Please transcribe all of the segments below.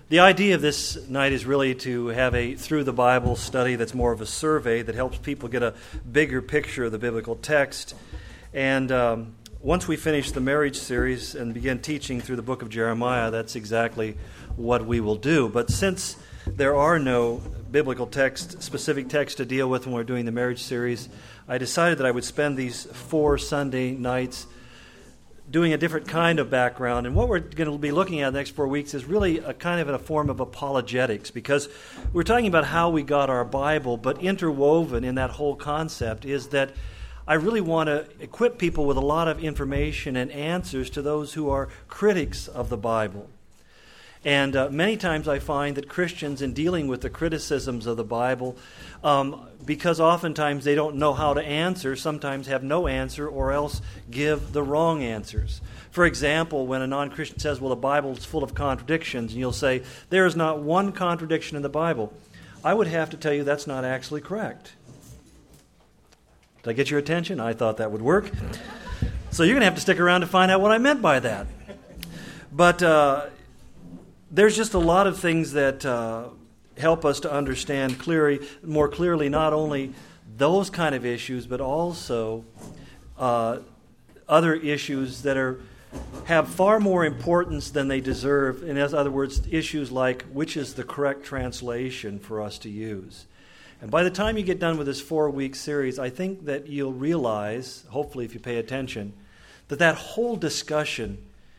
The idea of this night is really to have a Through the Bible study that's more of a survey that helps people get a bigger picture of the biblical text. And once we finish the marriage series and begin teaching through the book of Jeremiah, that's exactly what we will do. But since there are no biblical text, specific text to deal with when we're doing the marriage series, I decided that I would spend these 4 Sunday nights doing a different kind of background. And what we're going to be looking at the next 4 weeks is really a kind of a form of apologetics, because we're talking about how we got our Bible, but interwoven in that whole concept is that I really want to equip people with a lot of information and answers to those who are critics of the Bible. And many times I find that Christians, in dealing with the criticisms of the Bible, because oftentimes they don't know how to answer, sometimes have no answer or else give the wrong answers. For example, when a non-Christian says, well, the Bible is full of contradictions, and you'll say, there is not one contradiction in the Bible, I would have to tell you that's not actually correct. Did I get your attention? I thought that would work. So you're going to have to stick around to find out what I meant by that. But there's just a lot of things that help us to understand more clearly, not only those kind of issues, but also other issues that have far more importance than they deserve. In other words, issues like which is the correct translation for us to use. And by the time you get done with this 4-week series, I think that you'll realize, hopefully if you pay attention, that whole discussion,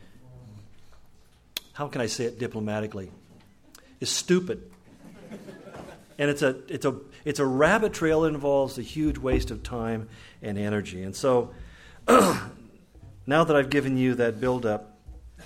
how can I say it diplomatically, is stupid. And it's a rabbit trail that involves a huge waste of time and energy. And so, now that I've given you that build-up,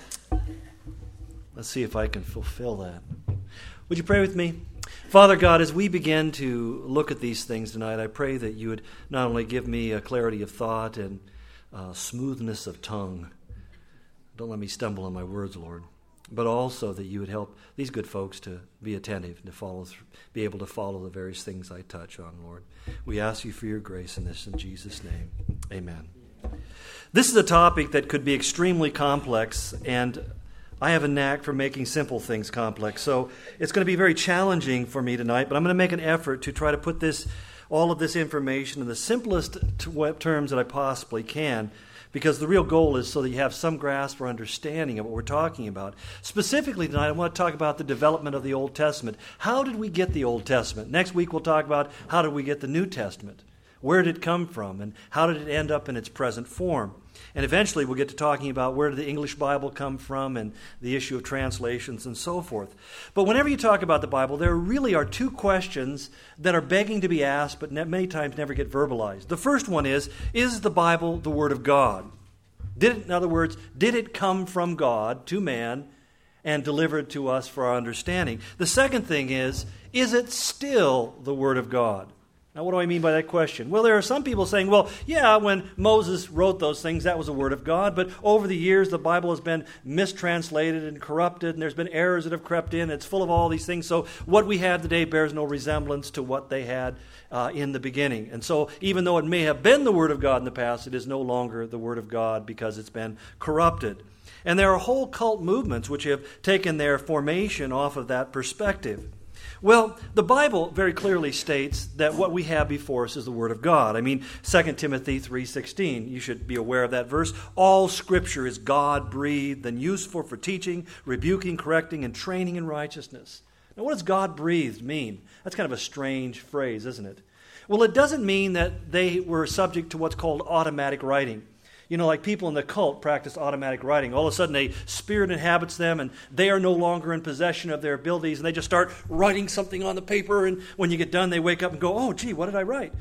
let's see if I can fulfill that. Would you pray with me? Father God, as we begin to look at these things tonight, I pray that you would not only give me a clarity of thought and smoothness of tongue. Don't let me stumble on my words, Lord. But also that you would help these good folks to be attentive and to be able to follow the various things I touch on, Lord. We ask you for your grace in this, in Jesus' name. Amen. This is a topic that could be extremely complex, and I have a knack for making simple things complex. So it's going to be very challenging for me tonight, but I'm going to make an effort to try to put all of this information in the simplest terms that I possibly can, because the real goal is so that you have some grasp or understanding of what we're talking about. Specifically tonight, I want to talk about the development of the Old Testament. How did we get the Old Testament? Next week, we'll talk about how did we get the New Testament? Where did it come from? And how did it end up in its present form? And eventually, we'll get to talking about where did the English Bible come from and the issue of translations and so forth. But whenever you talk about the Bible, there really are 2 questions that are begging to be asked, but many times never get verbalized. The first one is the Bible the Word of God? In other words, did it come from God to man and delivered to us for our understanding? The second thing is it still the Word of God? Now, what do I mean by that question? Well, there are some people saying, well, yeah, when Moses wrote those things, that was the Word of God, but over the years, the Bible has been mistranslated and corrupted, and there's been errors that have crept in. It's full of all these things, so what we have today bears no resemblance to what they had in the beginning. And so, even though it may have been the Word of God in the past, it is no longer the Word of God because it's been corrupted. And there are whole cult movements which have taken their formation off of that perspective. Well, the Bible very clearly states that what we have before us is the Word of God. I mean, 2 Timothy 3:16, you should be aware of that verse. All Scripture is God-breathed and useful for teaching, rebuking, correcting, and training in righteousness. Now, what does God-breathed mean? That's kind of a strange phrase, isn't it? Well, it doesn't mean that they were subject to what's called automatic writing. You know, like people in the cult practice automatic writing. All of a sudden, a spirit inhabits them, and they are no longer in possession of their abilities, and they just start writing something on the paper, and when you get done, they wake up and go, oh, gee, what did I write?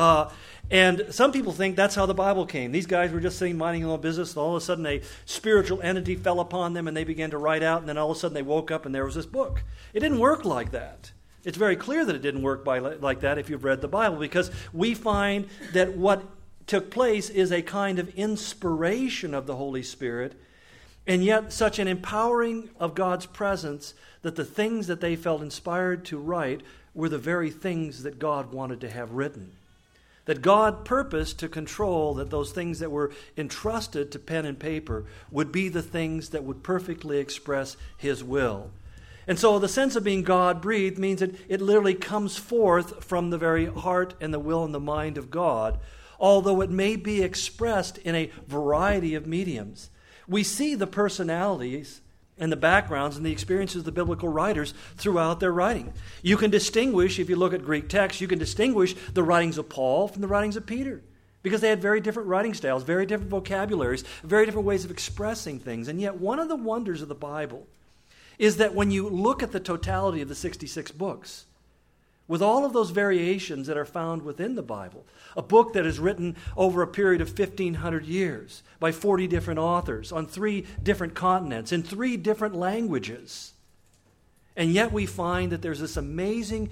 And some people think that's how the Bible came. These guys were just sitting minding their own business, and all of a sudden, a spiritual entity fell upon them, and they began to write out, and then all of a sudden, they woke up, and there was this book. It didn't work like that. It's very clear that it didn't work like that if you've read the Bible, because we find that what took place is a kind of inspiration of the Holy Spirit, and yet such an empowering of God's presence that the things that they felt inspired to write were the very things that God wanted to have written. That God purposed to control that those things that were entrusted to pen and paper would be the things that would perfectly express His will. And so the sense of being God-breathed means that it literally comes forth from the very heart and the will and the mind of God, although it may be expressed in a variety of mediums. We see the personalities and the backgrounds and the experiences of the biblical writers throughout their writing. You can distinguish, if you look at Greek texts, you can distinguish the writings of Paul from the writings of Peter, because they had very different writing styles, very different vocabularies, very different ways of expressing things. And yet one of the wonders of the Bible is that when you look at the totality of the 66 books, with all of those variations that are found within the Bible, a book that is written over a period of 1,500 years by 40 different authors on 3 different continents in 3 different languages, and yet we find that there's this amazing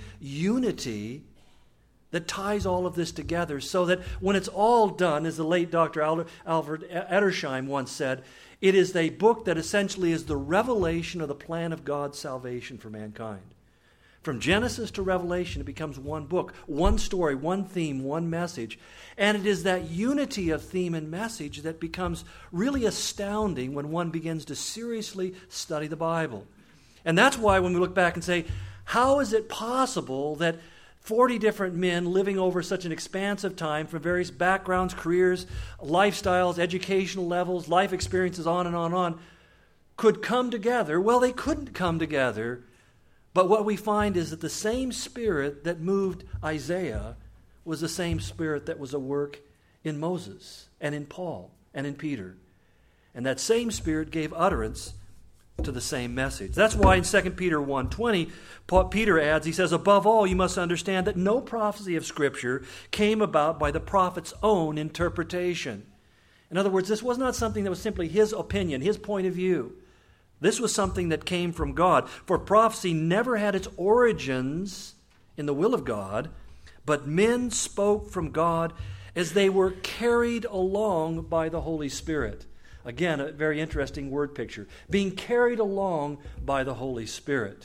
unity that ties all of this together, so that when it's all done, as the late Dr. Alfred Edersheim once said, it is a book that essentially is the revelation of the plan of God's salvation for mankind. From Genesis to Revelation, it becomes one book, one story, one theme, one message. And it is that unity of theme and message that becomes really astounding when one begins to seriously study the Bible. And that's why when we look back and say, how is it possible that 40 different men living over such an expansive time from various backgrounds, careers, lifestyles, educational levels, life experiences, on and on, could come together? Well, they couldn't come together. But what we find is that the same Spirit that moved Isaiah was the same Spirit that was at work in Moses and in Paul and in Peter. And that same Spirit gave utterance to the same message. That's why in 2 Peter 1:20, Peter adds, he says, above all, you must understand that no prophecy of Scripture came about by the prophet's own interpretation. In other words, this was not something that was simply his opinion, his point of view. This was something that came from God. For prophecy never had its origins in the will of God, but men spoke from God as they were carried along by the Holy Spirit. Again, a very interesting word picture. Being carried along by the Holy Spirit.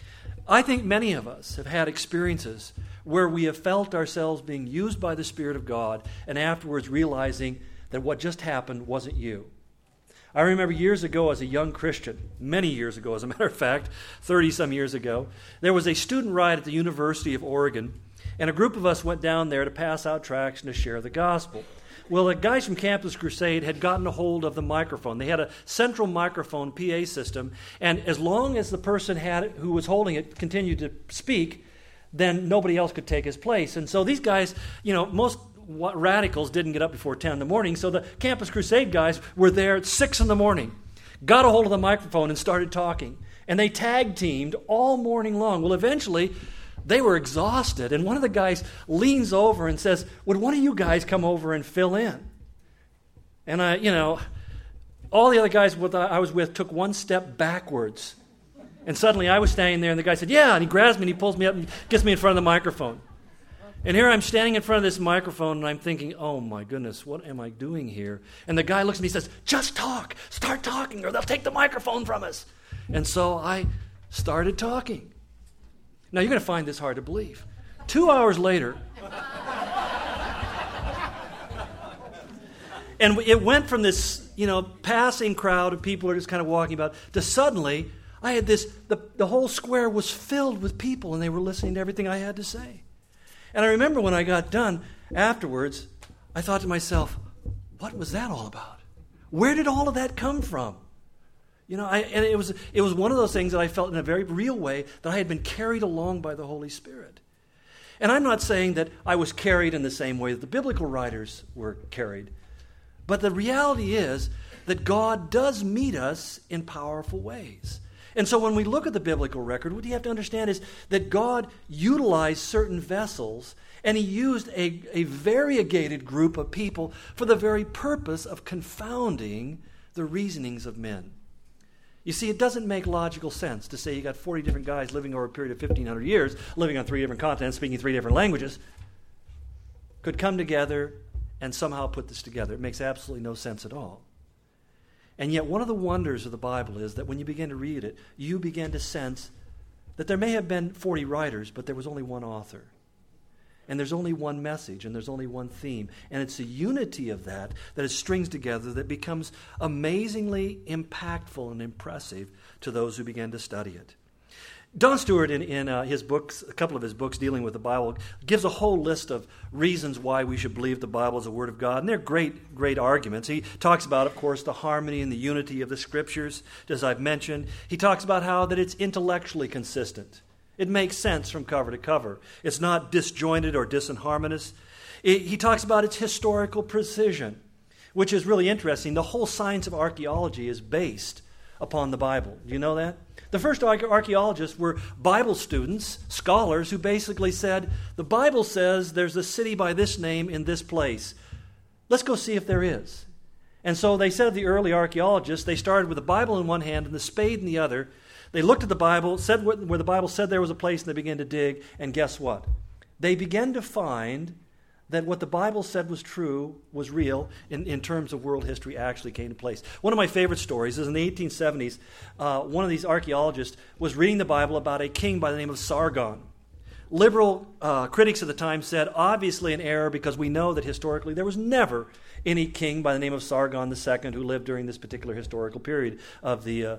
I think many of us have had experiences where we have felt ourselves being used by the Spirit of God and afterwards realizing that what just happened wasn't you. I remember years ago as a young Christian, many years ago as a matter of fact, 30-some years ago, there was a student ride at the University of Oregon, and a group of us went down there to pass out tracts and to share the gospel. Well, the guys from Campus Crusade had gotten a hold of the microphone. They had a central microphone PA system, and as long as the person had it, who was holding it continued to speak, then nobody else could take his place. And so these guys, most radicals didn't get up before 10 in the morning, so the Campus Crusade guys were there at 6 in the morning, got a hold of the microphone and started talking. And they tag teamed all morning long. Well, eventually, they were exhausted, and one of the guys leans over and says, would one of you guys come over and fill in? And all the other guys I was with took one step backwards. And suddenly I was standing there, and the guy said, yeah, and he grabs me and he pulls me up and gets me in front of the microphone. And here I'm standing in front of this microphone, and I'm thinking, oh my goodness, what am I doing here? And the guy looks at me and says, just talk, start talking, or they'll take the microphone from us. And so I started talking. Now you're going to find this hard to believe. 2 hours later, and it went from this, passing crowd of people who are just kind of walking about, to suddenly I had this, the whole square was filled with people, and they were listening to everything I had to say. And I remember when I got done afterwards, I thought to myself, what was that all about? Where did all of that come from? And it was one of those things that I felt in a very real way that I had been carried along by the Holy Spirit. And I'm not saying that I was carried in the same way that the biblical writers were carried. But the reality is that God does meet us in powerful ways. And so when we look at the biblical record, what you have to understand is that God utilized certain vessels, and he used a variegated group of people for the very purpose of confounding the reasonings of men. You see, it doesn't make logical sense to say you got 40 different guys living over a period of 1,500 years, living on 3 different continents, speaking 3 different languages, could come together and somehow put this together. It makes absolutely no sense at all. And yet one of the wonders of the Bible is that when you begin to read it, you begin to sense that there may have been 40 writers, but there was only one author. And there's only one message, and there's only one theme. And it's the unity of that it strings together that becomes amazingly impactful and impressive to those who begin to study it. Don Stewart, in his books, a couple of his books dealing with the Bible, gives a whole list of reasons why we should believe the Bible is the Word of God, and they're great, great arguments. He talks about, of course, the harmony and the unity of the Scriptures, as I've mentioned. He talks about how that it's intellectually consistent. It makes sense from cover to cover. It's not disjointed or disharmonious. He talks about its historical precision, which is really interesting. The whole science of archaeology is based upon the Bible. Do you know that? The first archaeologists were Bible students, scholars, who basically said, the Bible says there's a city by this name in this place. Let's go see if there is. And so they said, the early archaeologists, they started with the Bible in one hand and the spade in the other. They looked at the Bible, said where the Bible said there was a place, and they began to dig. And guess what? They began to find that what the Bible said was true, was real, in terms of world history, actually came to place. One of my favorite stories is in the 1870s, one of these archaeologists was reading the Bible about a king by the name of Sargon. Liberal critics at the time said, obviously an error, because we know that historically there was never any king by the name of Sargon II who lived during this particular historical period of the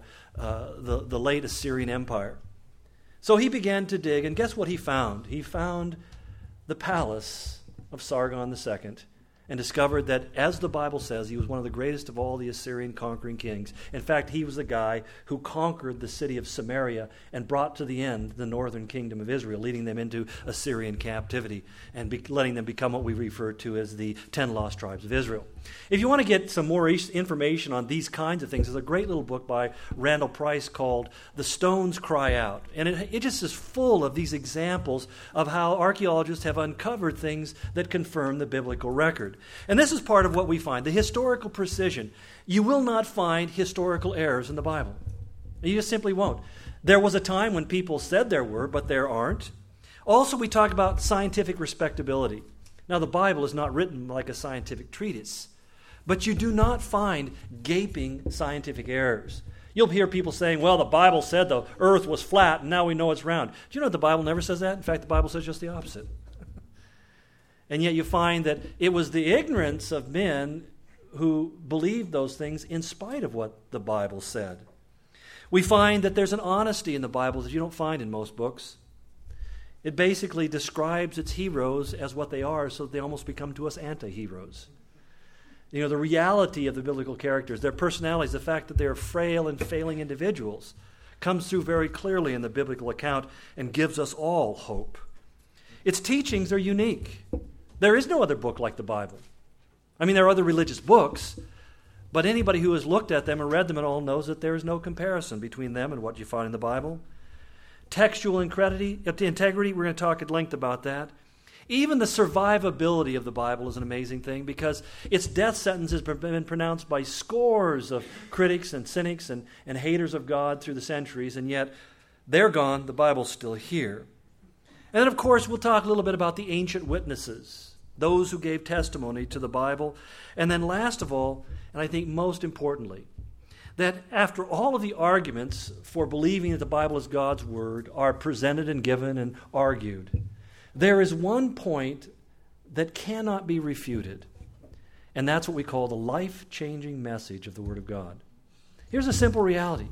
late Assyrian Empire. So he began to dig, and guess what he found? He found the palace of Sargon II, and discovered that, as the Bible says, he was one of the greatest of all the Assyrian conquering kings. In fact, he was the guy who conquered the city of Samaria and brought to the end the northern kingdom of Israel, leading them into Assyrian captivity and letting them become what we refer to as the 10 lost tribes of Israel. If you want to get some more information on these kinds of things, there's a great little book by Randall Price called The Stones Cry Out. And it just is full of these examples of how archaeologists have uncovered things that confirm the biblical record. And this is part of what we find, the historical precision. You will not find historical errors in the Bible. You just simply won't. There was a time when people said there were, but there aren't. Also, we talk about scientific respectability. Now, the Bible is not written like a scientific treatise, but you do not find gaping scientific errors. You'll hear people saying, well, the Bible said the earth was flat, and now we know it's round. Do you know the Bible never says that? In fact, the Bible says just the opposite. And yet you find that it was the ignorance of men who believed those things in spite of what the Bible said. We find that there's an honesty in the Bible that you don't find in most books. It basically describes its heroes as what they are, so that they almost become to us anti-heroes. You know, the reality of the biblical characters, their personalities, the fact that they're frail and failing individuals, comes through very clearly in the biblical account and gives us all hope. Its teachings are unique. There is no other book like the Bible. I mean, there are other religious books, but anybody who has looked at them or read them at all knows that there is no comparison between them and what you find in the Bible. Textual integrity, we're going to talk at length about that. Even the survivability of the Bible is an amazing thing, because its death sentence has been pronounced by scores of critics and cynics and haters of God through the centuries, and yet they're gone, the Bible's still here. And then, of course, we'll talk a little bit about the ancient witnesses, those who gave testimony to the Bible. And then last of all, and I think most importantly, that after all of the arguments for believing that the Bible is God's Word are presented and given and argued, there is one point that cannot be refuted, and that's what we call the life-changing message of the Word of God. Here's a simple reality.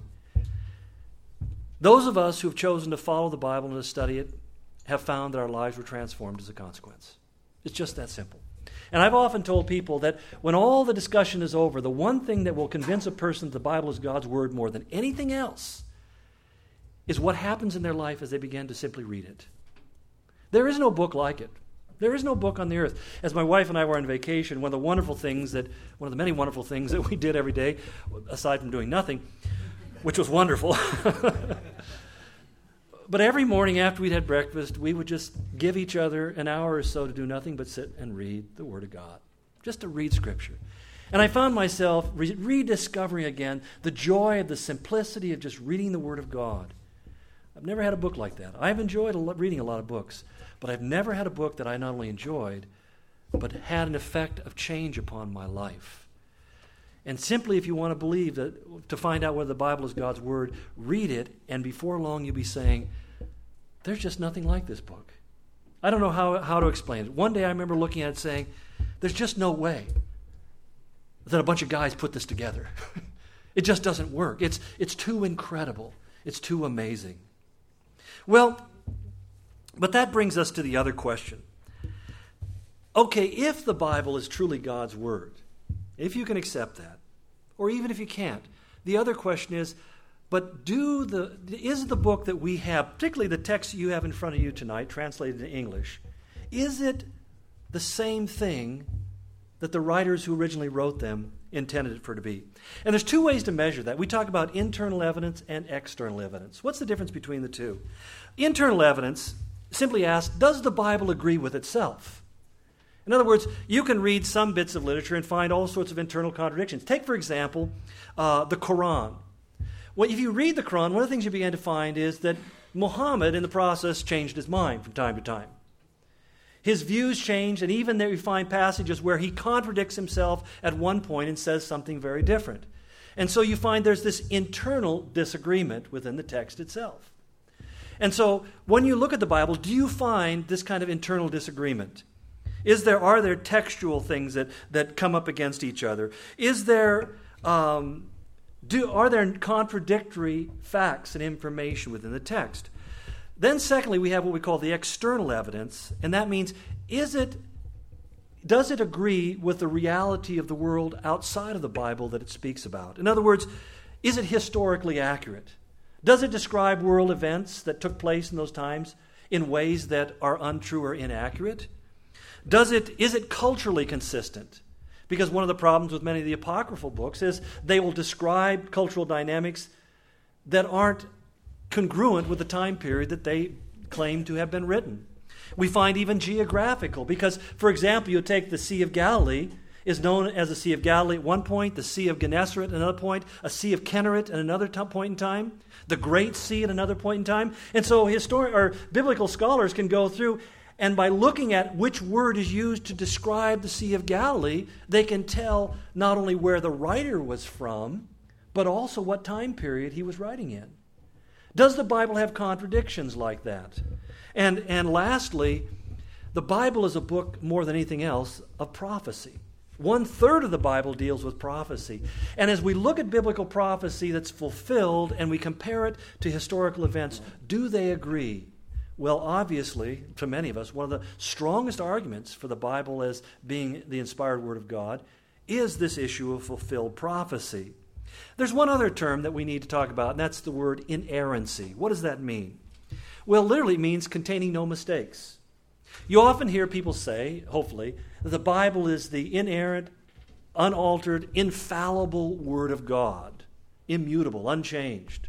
Those of us who have chosen to follow the Bible and to study it have found that our lives were transformed as a consequence. It's just that simple. And I've often told people that when all the discussion is over, the one thing that will convince a person that the Bible is God's Word more than anything else is what happens in their life as they begin to simply read it. There is no book like it. There is no book on the earth. As my wife and I were on vacation, one of the many wonderful things that we did every day, aside from doing nothing, which was wonderful, but every morning after we'd had breakfast, we would just give each other an hour or so to do nothing but sit and read the Word of God, just to read Scripture. And I found myself rediscovering again the joy of the simplicity of just reading the Word of God. I've never had a book like that. I've enjoyed reading a lot of books, but I've never had a book that I not only enjoyed, but had an effect of change upon my life. And simply, if you want to believe that, to find out whether the Bible is God's Word, read it, and before long you'll be saying, there's just nothing like this book. I don't know how to explain it. One day I remember looking at it saying, there's just no way that a bunch of guys put this together. It just doesn't work. It's too incredible. It's too amazing. Well, but that brings us to the other question. Okay, if the Bible is truly God's Word, if you can accept that, or even if you can't, the other question is, but is the book that we have, particularly the text you have in front of you tonight, translated into English, is it the same thing that the writers who originally wrote them intended it for to be? And there's two ways to measure that. We talk about internal evidence and external evidence. What's the difference between the two? Internal evidence simply asks, does the Bible agree with itself? In other words, you can read some bits of literature and find all sorts of internal contradictions. Take, for example, the Quran. Well, if you read the Quran, one of the things you begin to find is that Muhammad, in the process, changed his mind from time to time. His views changed, and even there you find passages where he contradicts himself at one point and says something very different. And so you find there's this internal disagreement within the text itself. And so when you look at the Bible, do you find this kind of internal disagreement? Are there textual things that come up against each other? Are there contradictory facts and information within the text? Then secondly, we have what we call the external evidence, and that means does it agree with the reality of the world outside of the Bible that it speaks about? In other words, is it historically accurate? Does it describe world events that took place in those times in ways that are untrue or inaccurate? Is it culturally consistent? Because one of the problems with many of the apocryphal books is they will describe cultural dynamics that aren't congruent with the time period that they claim to have been written. We find even geographical, because, for example, you take the Sea of Galilee, is known as the Sea of Galilee at one point, the Sea of Gennesaret at another point, a Sea of Kinneret at another point in time, the Great Sea at another point in time. And so biblical scholars can go through, and by looking at which word is used to describe the Sea of Galilee, they can tell not only where the writer was from, but also what time period he was writing in. Does the Bible have contradictions like that? And lastly, the Bible is a book, more than anything else, of prophecy. 1/3 of the Bible deals with prophecy. And as we look at biblical prophecy that's fulfilled and we compare it to historical events, do they agree? Well, obviously, to many of us, one of the strongest arguments for the Bible as being the inspired Word of God is this issue of fulfilled prophecy. There's one other term that we need to talk about, and that's the word inerrancy. What does that mean? Well, literally it means containing no mistakes. You often hear people say, hopefully, that the Bible is the inerrant, unaltered, infallible Word of God, immutable, unchanged.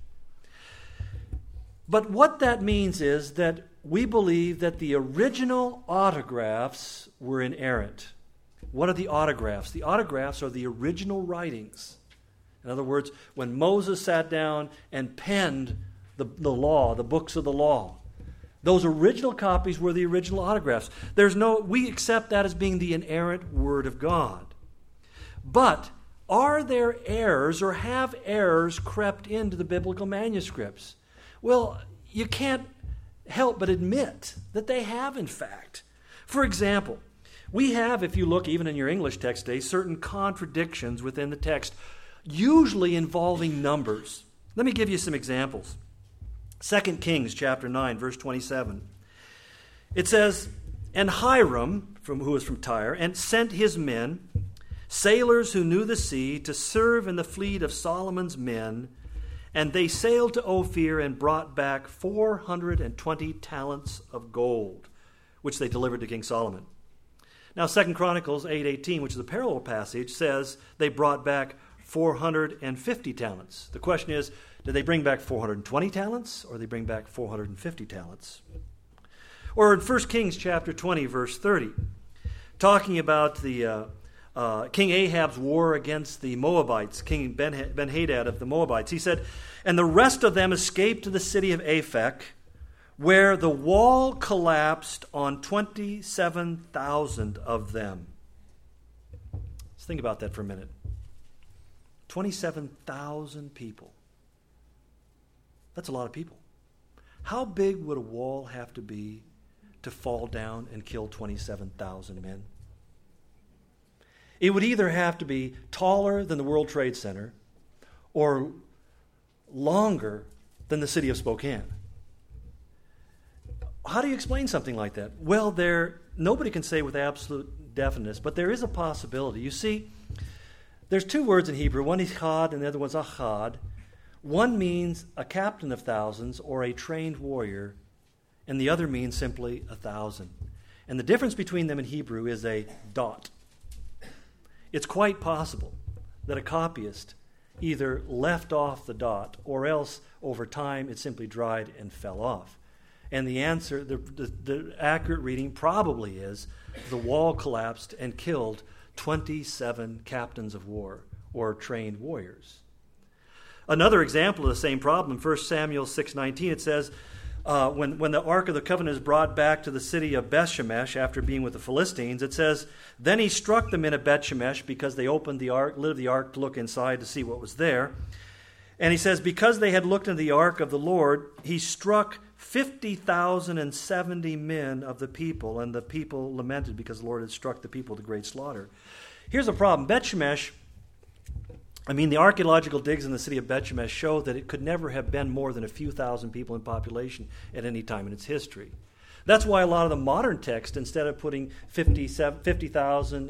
But what that means is that we believe that the original autographs were inerrant. What are the autographs? The autographs are the original writings. In other words, when Moses sat down and penned the law, the books of the law, those original copies were the original autographs. We accept that as being the inerrant Word of God. But are there errors, or have errors crept into the biblical manuscripts? Well, you can't help but admit that they have, in fact. For example, we have, if you look even in your English text today, certain contradictions within the text, usually involving numbers. Let me give you some examples. 2 Kings chapter 9, verse 27. It says, "And Hiram, who was from Tyre, and sent his men, sailors who knew the sea, to serve in the fleet of Solomon's men, and they sailed to Ophir and brought back 420 talents of gold, which they delivered to King Solomon." Now, 2 Chronicles 8:18, which is a parallel passage, says they brought back 450 talents. The question is, did they bring back 420 talents, or did they bring back 450 talents? Or in 1 Kings chapter 20, verse 30, talking about the King Ahab's war against the Moabites, King Ben-Hadad of the Moabites. He said, "And the rest of them escaped to the city of Aphek, where the wall collapsed on 27,000 of them." Let's think about that for a minute. 27,000 people. That's a lot of people. How big would a wall have to be to fall down and kill 27,000 men? It would either have to be taller than the World Trade Center or longer than the city of Spokane. how do you explain something like that? Well, nobody can say with absolute definiteness, but there is a possibility. You see, there's two words in Hebrew. One is chad and the other one's achad. One means a captain of thousands or a trained warrior, and the other means simply 1,000. And the difference between them in Hebrew is a dot. It's quite possible that a copyist either left off the dot or else over time it simply dried and fell off. And the answer, the accurate reading probably is the wall collapsed and killed 27 captains of war or trained warriors. Another example of the same problem, 1 Samuel 6:19, it says, when the Ark of the Covenant is brought back to the city of Bethshemesh after being with the Philistines, it says, then he struck the men of Bethshemesh because they opened the ark, lid of the ark to look inside to see what was there. And he says, because they had looked into the ark of the Lord, he struck 50,070 men of the people, and the people lamented because the Lord had struck the people with a great slaughter. Here's a problem. Bethshemesh, the archaeological digs in the city of Bethshemesh show that it could never have been more than a few thousand people in population at any time in its history. That's why a lot of the modern text, instead of putting 50,000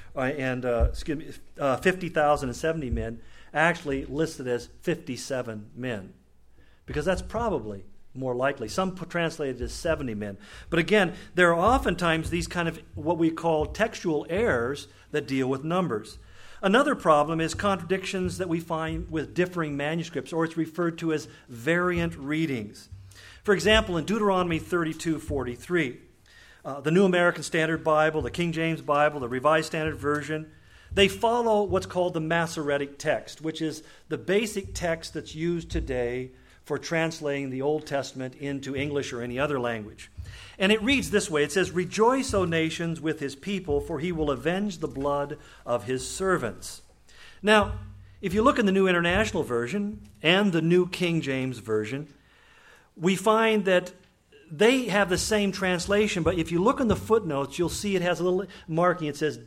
and 70 men, actually listed as 57 men, because that's probably more likely. Some translated as 70 men. But again, there are oftentimes these kind of what we call textual errors that deal with numbers. Another problem is contradictions that we find with differing manuscripts, or it's referred to as variant readings. For example, in Deuteronomy 32:43, the New American Standard Bible, the King James Bible, the Revised Standard Version, they follow what's called the Masoretic text, which is the basic text that's used today for translating the Old Testament into English or any other language. And it reads this way. It says, rejoice, O nations, with his people, for he will avenge the blood of his servants. Now, if you look in the New International Version and the New King James Version, we find that they have the same translation, but if you look in the footnotes, you'll see it has a little marking. It says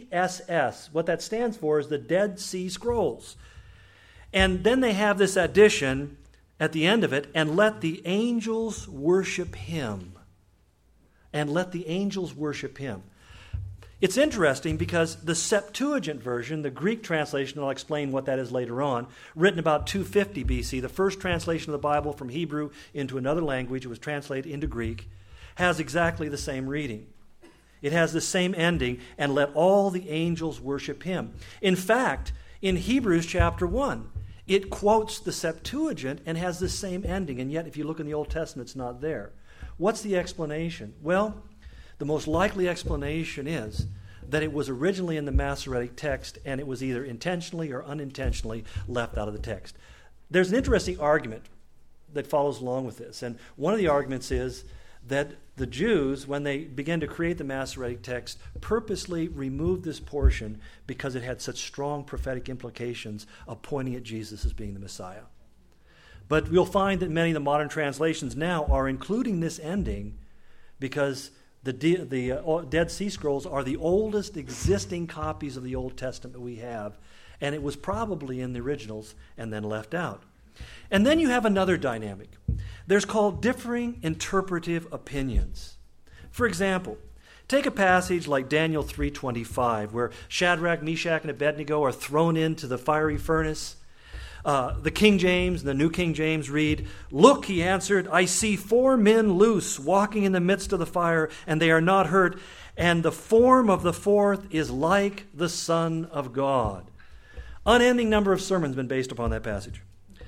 DSS. What that stands for is the Dead Sea Scrolls. And then they have this addition at the end of it, and let the angels worship him. And let the angels worship him. It's interesting because the Septuagint version, the Greek translation, I'll explain what that is later on, written about 250 BC, the first translation of the Bible from Hebrew into another language, it was translated into Greek, has exactly the same reading. It has the same ending, and let all the angels worship him. In fact, in Hebrews chapter 1, it quotes the Septuagint and has the same ending, and yet if you look in the Old Testament, it's not there. What's the explanation? Well, the most likely explanation is that it was originally in the Masoretic text and it was either intentionally or unintentionally left out of the text. There's an interesting argument that follows along with this, and one of the arguments is that the Jews, when they began to create the Masoretic text, purposely removed this portion because it had such strong prophetic implications of pointing at Jesus as being the Messiah. But we'll find that many of the modern translations now are including this ending because the Dead Sea Scrolls are the oldest existing copies of the Old Testament we have, and it was probably in the originals and then left out. And then you have another dynamic. There's called differing interpretive opinions. For example, take a passage like Daniel 3:25, where Shadrach, Meshach, and Abednego are thrown into the fiery furnace. The King James, the New King James read, look, he answered, I see 4 men loose walking in the midst of the fire, and they are not hurt, and the form of the fourth is like the Son of God. Unending number of sermons have been based upon that passage.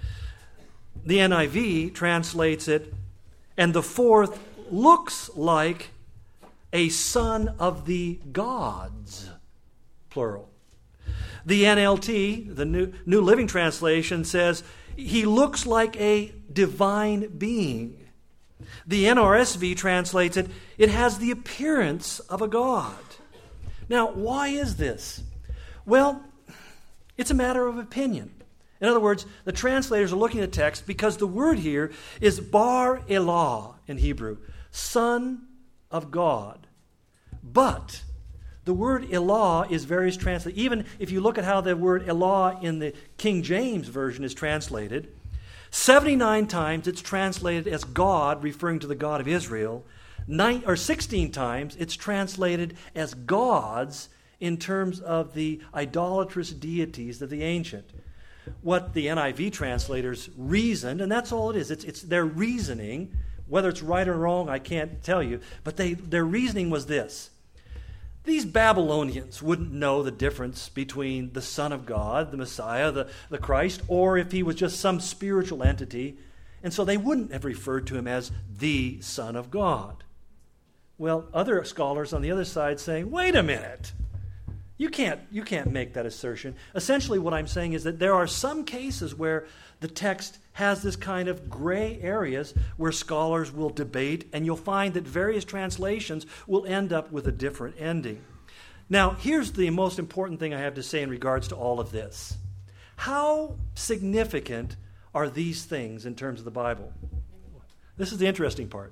The NIV translates it, and the fourth looks like a son of the gods, plural. The NLT, the New Living Translation, says he looks like a divine being. The NRSV translates it, it has the appearance of a god. Now, why is this? Well, it's a matter of opinion. In other words, the translators are looking at the text because the word here is Bar Elah in Hebrew, son of God. But the word Elah is various translated. Even if you look at how the word Elah in the King James Version is translated, 79 times it's translated as God, referring to the God of Israel. 16 times it's translated as gods in terms of the idolatrous deities of the ancient. What the NIV translators reasoned, and that's all it is. It's their reasoning. Whether it's right or wrong, I can't tell you. But their reasoning was this. These Babylonians wouldn't know the difference between the Son of God, the Messiah, the Christ, or if he was just some spiritual entity. And so they wouldn't have referred to him as the Son of God. Well, other scholars on the other side saying, wait a minute. You can't make that assertion. Essentially what I'm saying is that there are some cases where the text has this kind of gray areas where scholars will debate, and you'll find that various translations will end up with a different ending. Now, here's the most important thing I have to say in regards to all of this. How significant are these things in terms of the Bible? This is the interesting part.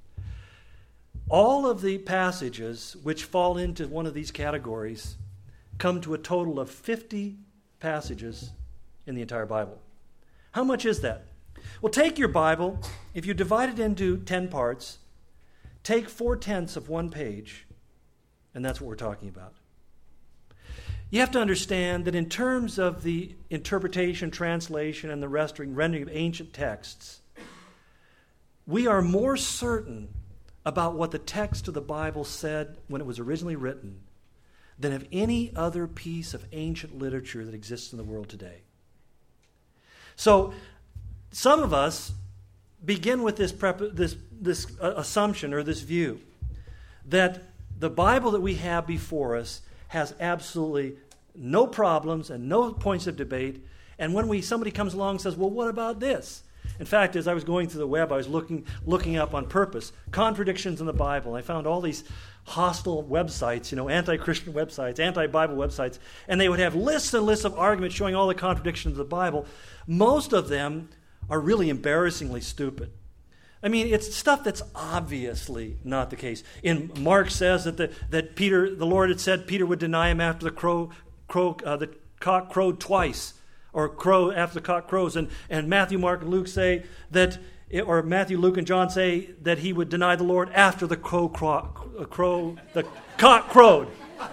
All of the passages which fall into one of these categories come to a total of 50 passages in the entire Bible. How much is that? Well, take your Bible. If you divide it into 10 parts, take 4/10 of one page, and that's what we're talking about. You have to understand that in terms of the interpretation, translation, and the rendering of ancient texts, we are more certain about what the text of the Bible said when it was originally written than of any other piece of ancient literature that exists in the world today. So, some of us begin with this assumption or this view that the Bible that we have before us has absolutely no problems and no points of debate. And when somebody comes along and says, well, what about this? In fact, as I was going through the web, I was looking up on purpose contradictions in the Bible. I found all these hostile websites, anti-Christian websites, anti-Bible websites, and they would have lists and lists of arguments showing all the contradictions of the Bible. Most of them are really embarrassingly stupid. I mean, it's stuff that's obviously not the case. In Mark says that Peter, the Lord had said Peter would deny him after the cock crowed twice, or crow after the cock crows. And Matthew, Mark, and Luke say that, or Matthew, Luke, and John say that he would deny the Lord after the the cock crowed.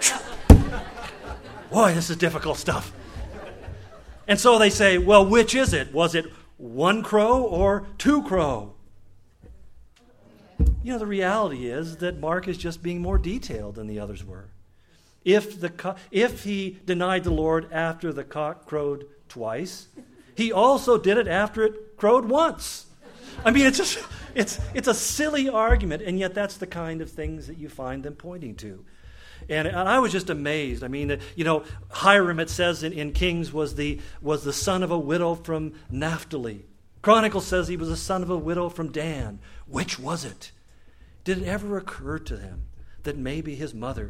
Boy, this is difficult stuff. And so they say, well, which is it? Was it one crow or two crow? The reality is that Mark is just being more detailed than the others were. If he denied the Lord after the cock crowed twice, he also did it after it crowed once. I mean, it's a silly argument, and yet that's the kind of things that you find them pointing to. And I was just amazed. I mean, Hiram, it says in Kings, was the son of a widow from Naphtali. Chronicles says he was the son of a widow from Dan. Which was it? Did it ever occur to him that maybe his mother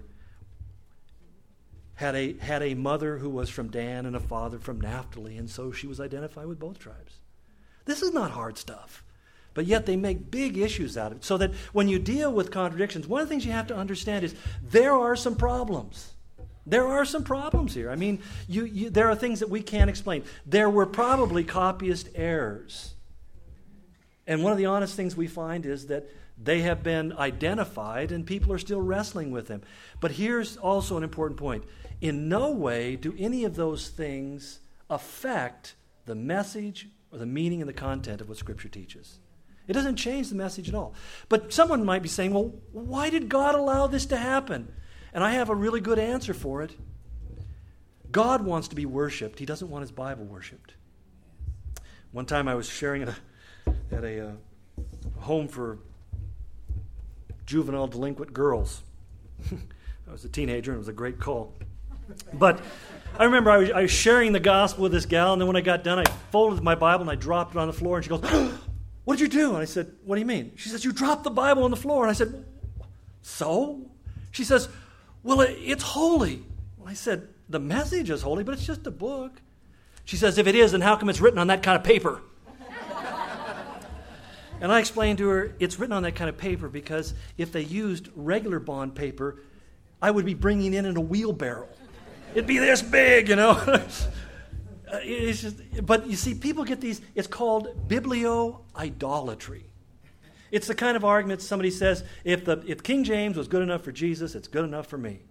had a mother who was from Dan and a father from Naphtali, and so she was identified with both tribes? This is not hard stuff. But yet they make big issues out of it. So that when you deal with contradictions, one of the things you have to understand is there are some problems. There are some problems here. I mean, there are things that we can't explain. There were probably copyist errors. And one of the honest things we find is that they have been identified and people are still wrestling with them. But here's also an important point. In no way do any of those things affect the message or the meaning and the content of what Scripture teaches. It doesn't change the message at all. But someone might be saying, well, why did God allow this to happen? And I have a really good answer for it. God wants to be worshipped. He doesn't want his Bible worshipped. One time I was sharing at a home for juvenile delinquent girls. I was a teenager and it was a great call. But I remember I was sharing the gospel with this gal, and then when I got done, I folded my Bible and I dropped it on the floor, and she goes, what did you do? And I said, what do you mean? She says, you dropped the Bible on the floor. And I said, so? She says, well, it's holy. Well, I said, the message is holy, but it's just a book. She says, if it is, then how come it's written on that kind of paper? And I explained to her, it's written on that kind of paper because if they used regular bond paper, I would be bringing in a wheelbarrow. It'd be this big, It's just, but you see, people get these, it's called biblio-idolatry. It's the kind of argument somebody says, if King James was good enough for Jesus, it's good enough for me.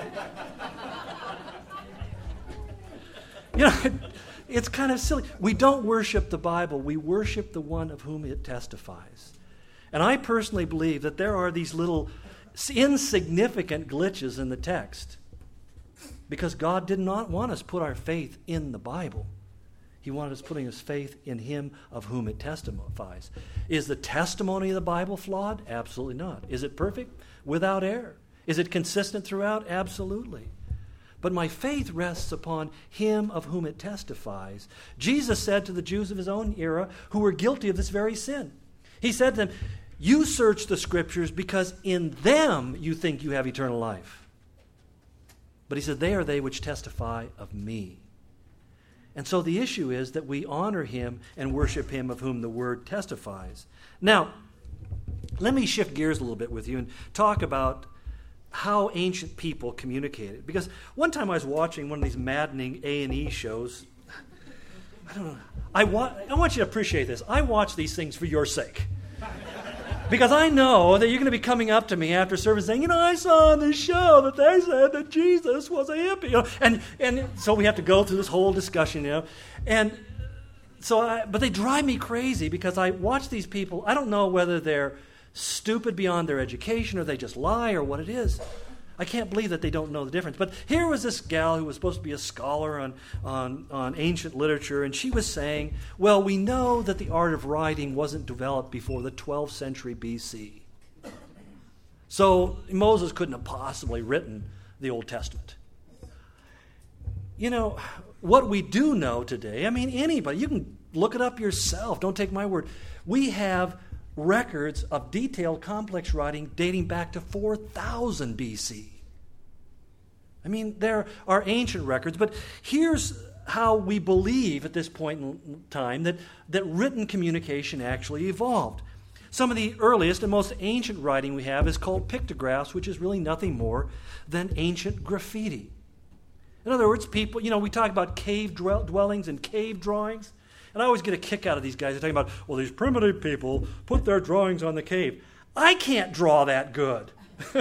You know, it's kind of silly. We don't worship the Bible. We worship the one of whom it testifies. And I personally believe that there are these little insignificant glitches in the text because God did not want us to put our faith in the Bible. He wanted us putting his faith in him of whom it testifies. Is the testimony of the Bible flawed? Absolutely not. Is it perfect? Without error. Is it consistent throughout? Absolutely. But my faith rests upon him of whom it testifies. Jesus said to the Jews of his own era who were guilty of this very sin. He said to them, you search the Scriptures because in them you think you have eternal life. But he said, they are they which testify of me. And so the issue is that we honor him and worship him of whom the word testifies. Now, let me shift gears a little bit with you and talk about how ancient people communicated. Because one time I was watching one of these maddening A&E shows. I don't know. I want you to appreciate this. I watch these things for your sake. Because I know that you're going to be coming up to me after service saying, I saw on this show that they said that Jesus was a hippie. And so we have to go through this whole discussion, And so, but they drive me crazy because I watch these people. I don't know whether they're stupid beyond their education or they just lie or what it is. I can't believe that they don't know the difference. But here was this gal who was supposed to be a scholar on ancient literature, and she was saying, well, we know that the art of writing wasn't developed before the 12th century BC. So Moses couldn't have possibly written the Old Testament. What we do know today, anybody, you can look it up yourself. Don't take my word. We have records of detailed, complex writing dating back to 4000 BC. There are ancient records, but here's how we believe at this point in time that written communication actually evolved. Some of the earliest and most ancient writing we have is called pictographs, which is really nothing more than ancient graffiti. In other words, people, we talk about cave dwellings and cave drawings. And I always get a kick out of these guys. They're talking about, well, these primitive people put their drawings on the cave. I can't draw that good.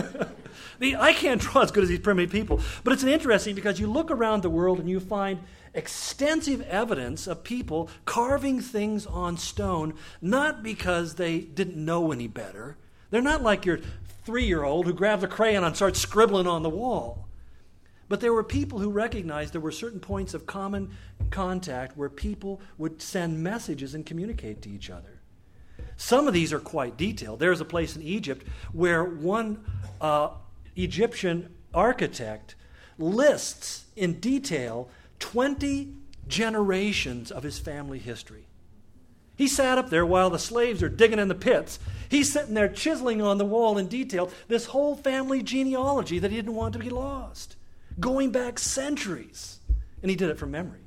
I can't draw as good as these primitive people. But it's interesting because you look around the world and you find extensive evidence of people carving things on stone, not because they didn't know any better. They're not like your 3-year-old who grabs a crayon and starts scribbling on the wall. But there were people who recognized there were certain points of common contact where people would send messages and communicate to each other. Some of these are quite detailed. There's a place in Egypt where one Egyptian architect lists in detail 20 generations of his family history. He sat up there while the slaves are digging in the pits. He's sitting there chiseling on the wall in detail this whole family genealogy that he didn't want to be lost, going back centuries. And he did it from memory.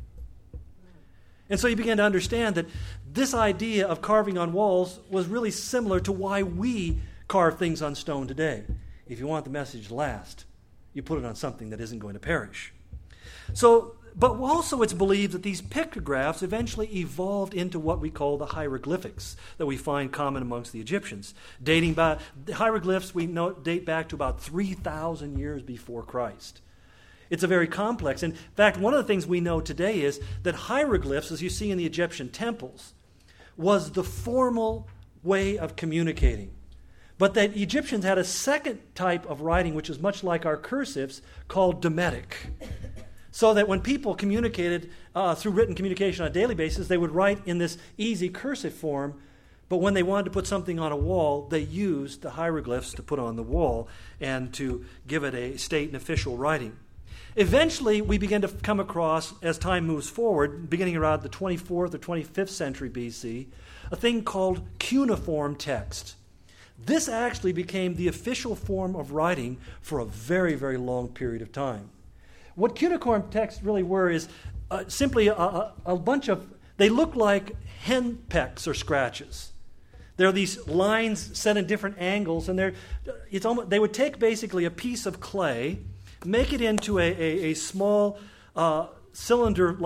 And so you begin to understand that this idea of carving on walls was really similar to why we carve things on stone today. If you want the message to last, you put it on something that isn't going to perish. But also it's believed that these pictographs eventually evolved into what we call the hieroglyphics that we find common amongst the Egyptians. Dating back, the hieroglyphs we know date back to about 3,000 years before Christ. It's a very complex. In fact, one of the things we know today is that hieroglyphs, as you see in the Egyptian temples, was the formal way of communicating. But that Egyptians had a second type of writing, which is much like our cursives, called Dometic. So that when people communicated through written communication on a daily basis, they would write in this easy cursive form, but when they wanted to put something on a wall, they used the hieroglyphs to put on the wall and to give it a state and official writing. Eventually, we begin to come across, as time moves forward, beginning around the 24th or 25th century BC, a thing called cuneiform text. This actually became the official form of writing for a very, very long period of time. What cuneiform texts really were is simply a bunch of, they look like henpecks or scratches. There are these lines set in different angles, and they would take basically a piece of clay, make it into a small cylinder-like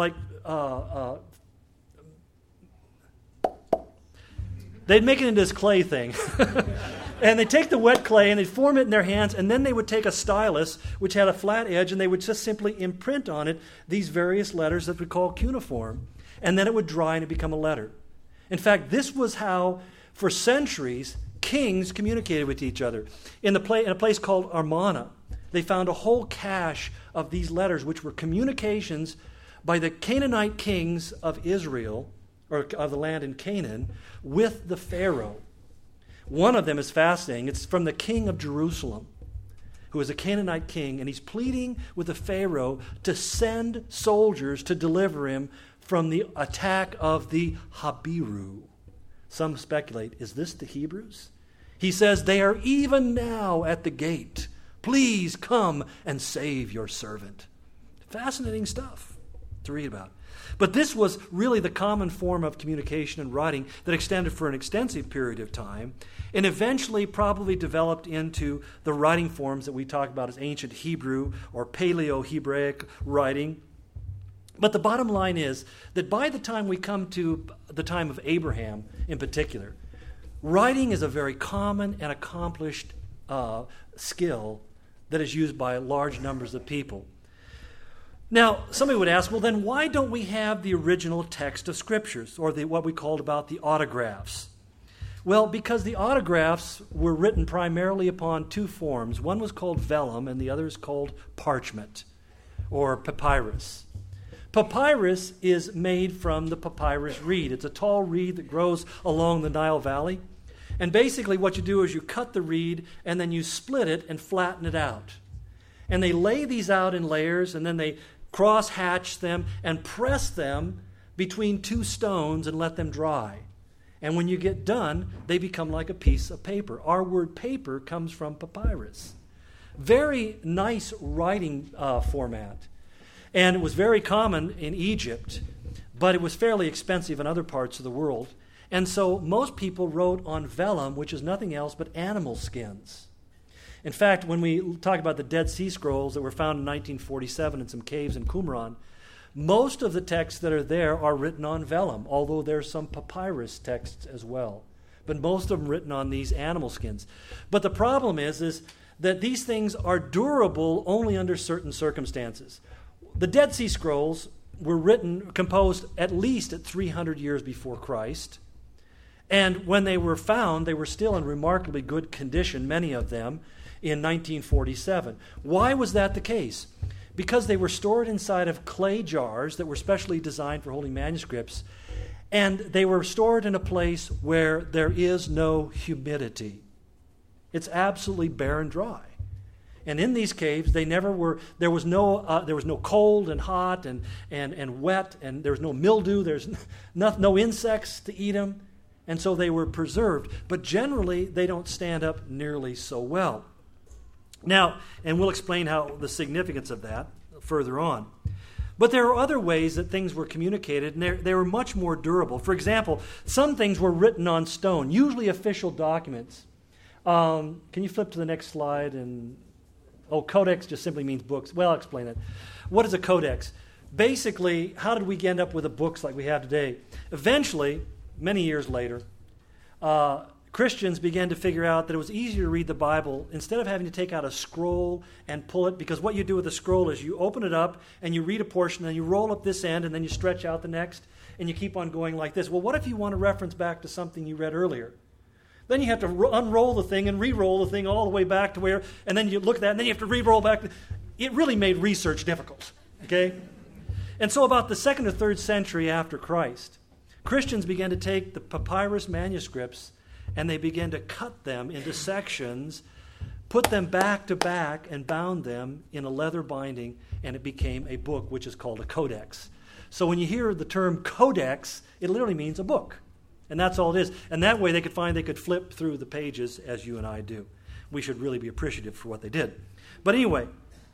they'd make it into this clay thing. And they'd take the wet clay and they'd form it in their hands, and then they would take a stylus, which had a flat edge, and they would just simply imprint on it these various letters that we call cuneiform. And then it would dry and it become a letter. In fact, this was how, for centuries, kings communicated with each other. In a place called Amarna, they found a whole cache of these letters, which were communications by the Canaanite kings of Israel, or of the land in Canaan, with the Pharaoh. One of them is fascinating. It's from the king of Jerusalem, who is a Canaanite king, and he's pleading with the Pharaoh to send soldiers to deliver him from the attack of the Habiru. Some speculate, is this the Hebrews? He says, they are even now at the gate. Please come and save your servant. Fascinating stuff to read about. But this was really the common form of communication and writing that extended for an extensive period of time and eventually probably developed into the writing forms that we talk about as ancient Hebrew or Paleo-Hebraic writing. But the bottom line is that by the time we come to the time of Abraham in particular, writing is a very common and accomplished skill that is used by large numbers of people. Now, somebody would ask, well, then why don't we have the original text of Scriptures, or what we called about the autographs? Well, because the autographs were written primarily upon two forms. One was called vellum, and the other is called parchment, or papyrus. Papyrus is made from the papyrus reed. It's a tall reed that grows along the Nile Valley. And basically what you do is you cut the reed, and then you split it and flatten it out. And they lay these out in layers, and then they cross-hatch them and press them between two stones and let them dry. And when you get done, they become like a piece of paper. Our word paper comes from papyrus. Very nice writing format. And it was very common in Egypt, but it was fairly expensive in other parts of the world. And so most people wrote on vellum, which is nothing else but animal skins. In fact, when we talk about the Dead Sea Scrolls that were found in 1947 in some caves in Qumran, most of the texts that are there are written on vellum, although there's some papyrus texts as well. But most of them written on these animal skins. But the problem is that these things are durable only under certain circumstances. The Dead Sea Scrolls were composed at least at 300 years before Christ. And when they were found, they were still in remarkably good condition, many of them, in 1947. Why was that the case? Because they were stored inside of clay jars that were specially designed for holding manuscripts, and they were stored in a place where there is no humidity. It's absolutely bare and dry. And in these caves, there was no cold and hot and wet, and there was no mildew, there's no insects to eat them, and so they were preserved. But generally, they don't stand up nearly so well. Now, and we'll explain the significance of that further on. But there are other ways that things were communicated, and they were much more durable. For example, some things were written on stone, usually official documents. Can you flip to the next slide? Codex just simply means books. Well, I'll explain it. What is a codex? Basically, how did we end up with the books like we have today? Eventually, many years later, Christians began to figure out that it was easier to read the Bible instead of having to take out a scroll and pull it, because what you do with a scroll is you open it up and you read a portion and you roll up this end and then you stretch out the next and you keep on going like this. Well, what if you want to reference back to something you read earlier? Then you have to unroll the thing and re-roll the thing all the way back to where, and then you look at that and then you have to re-roll back. It really made research difficult, okay? And so about the 2nd or 3rd century after Christ, Christians began to take the papyrus manuscripts and they began to cut them into sections, put them back to back, and bound them in a leather binding, and it became a book, which is called a codex. So when you hear the term codex, it literally means a book. And that's all it is. And that way they could flip through the pages as you and I do. We should really be appreciative for what they did. But anyway,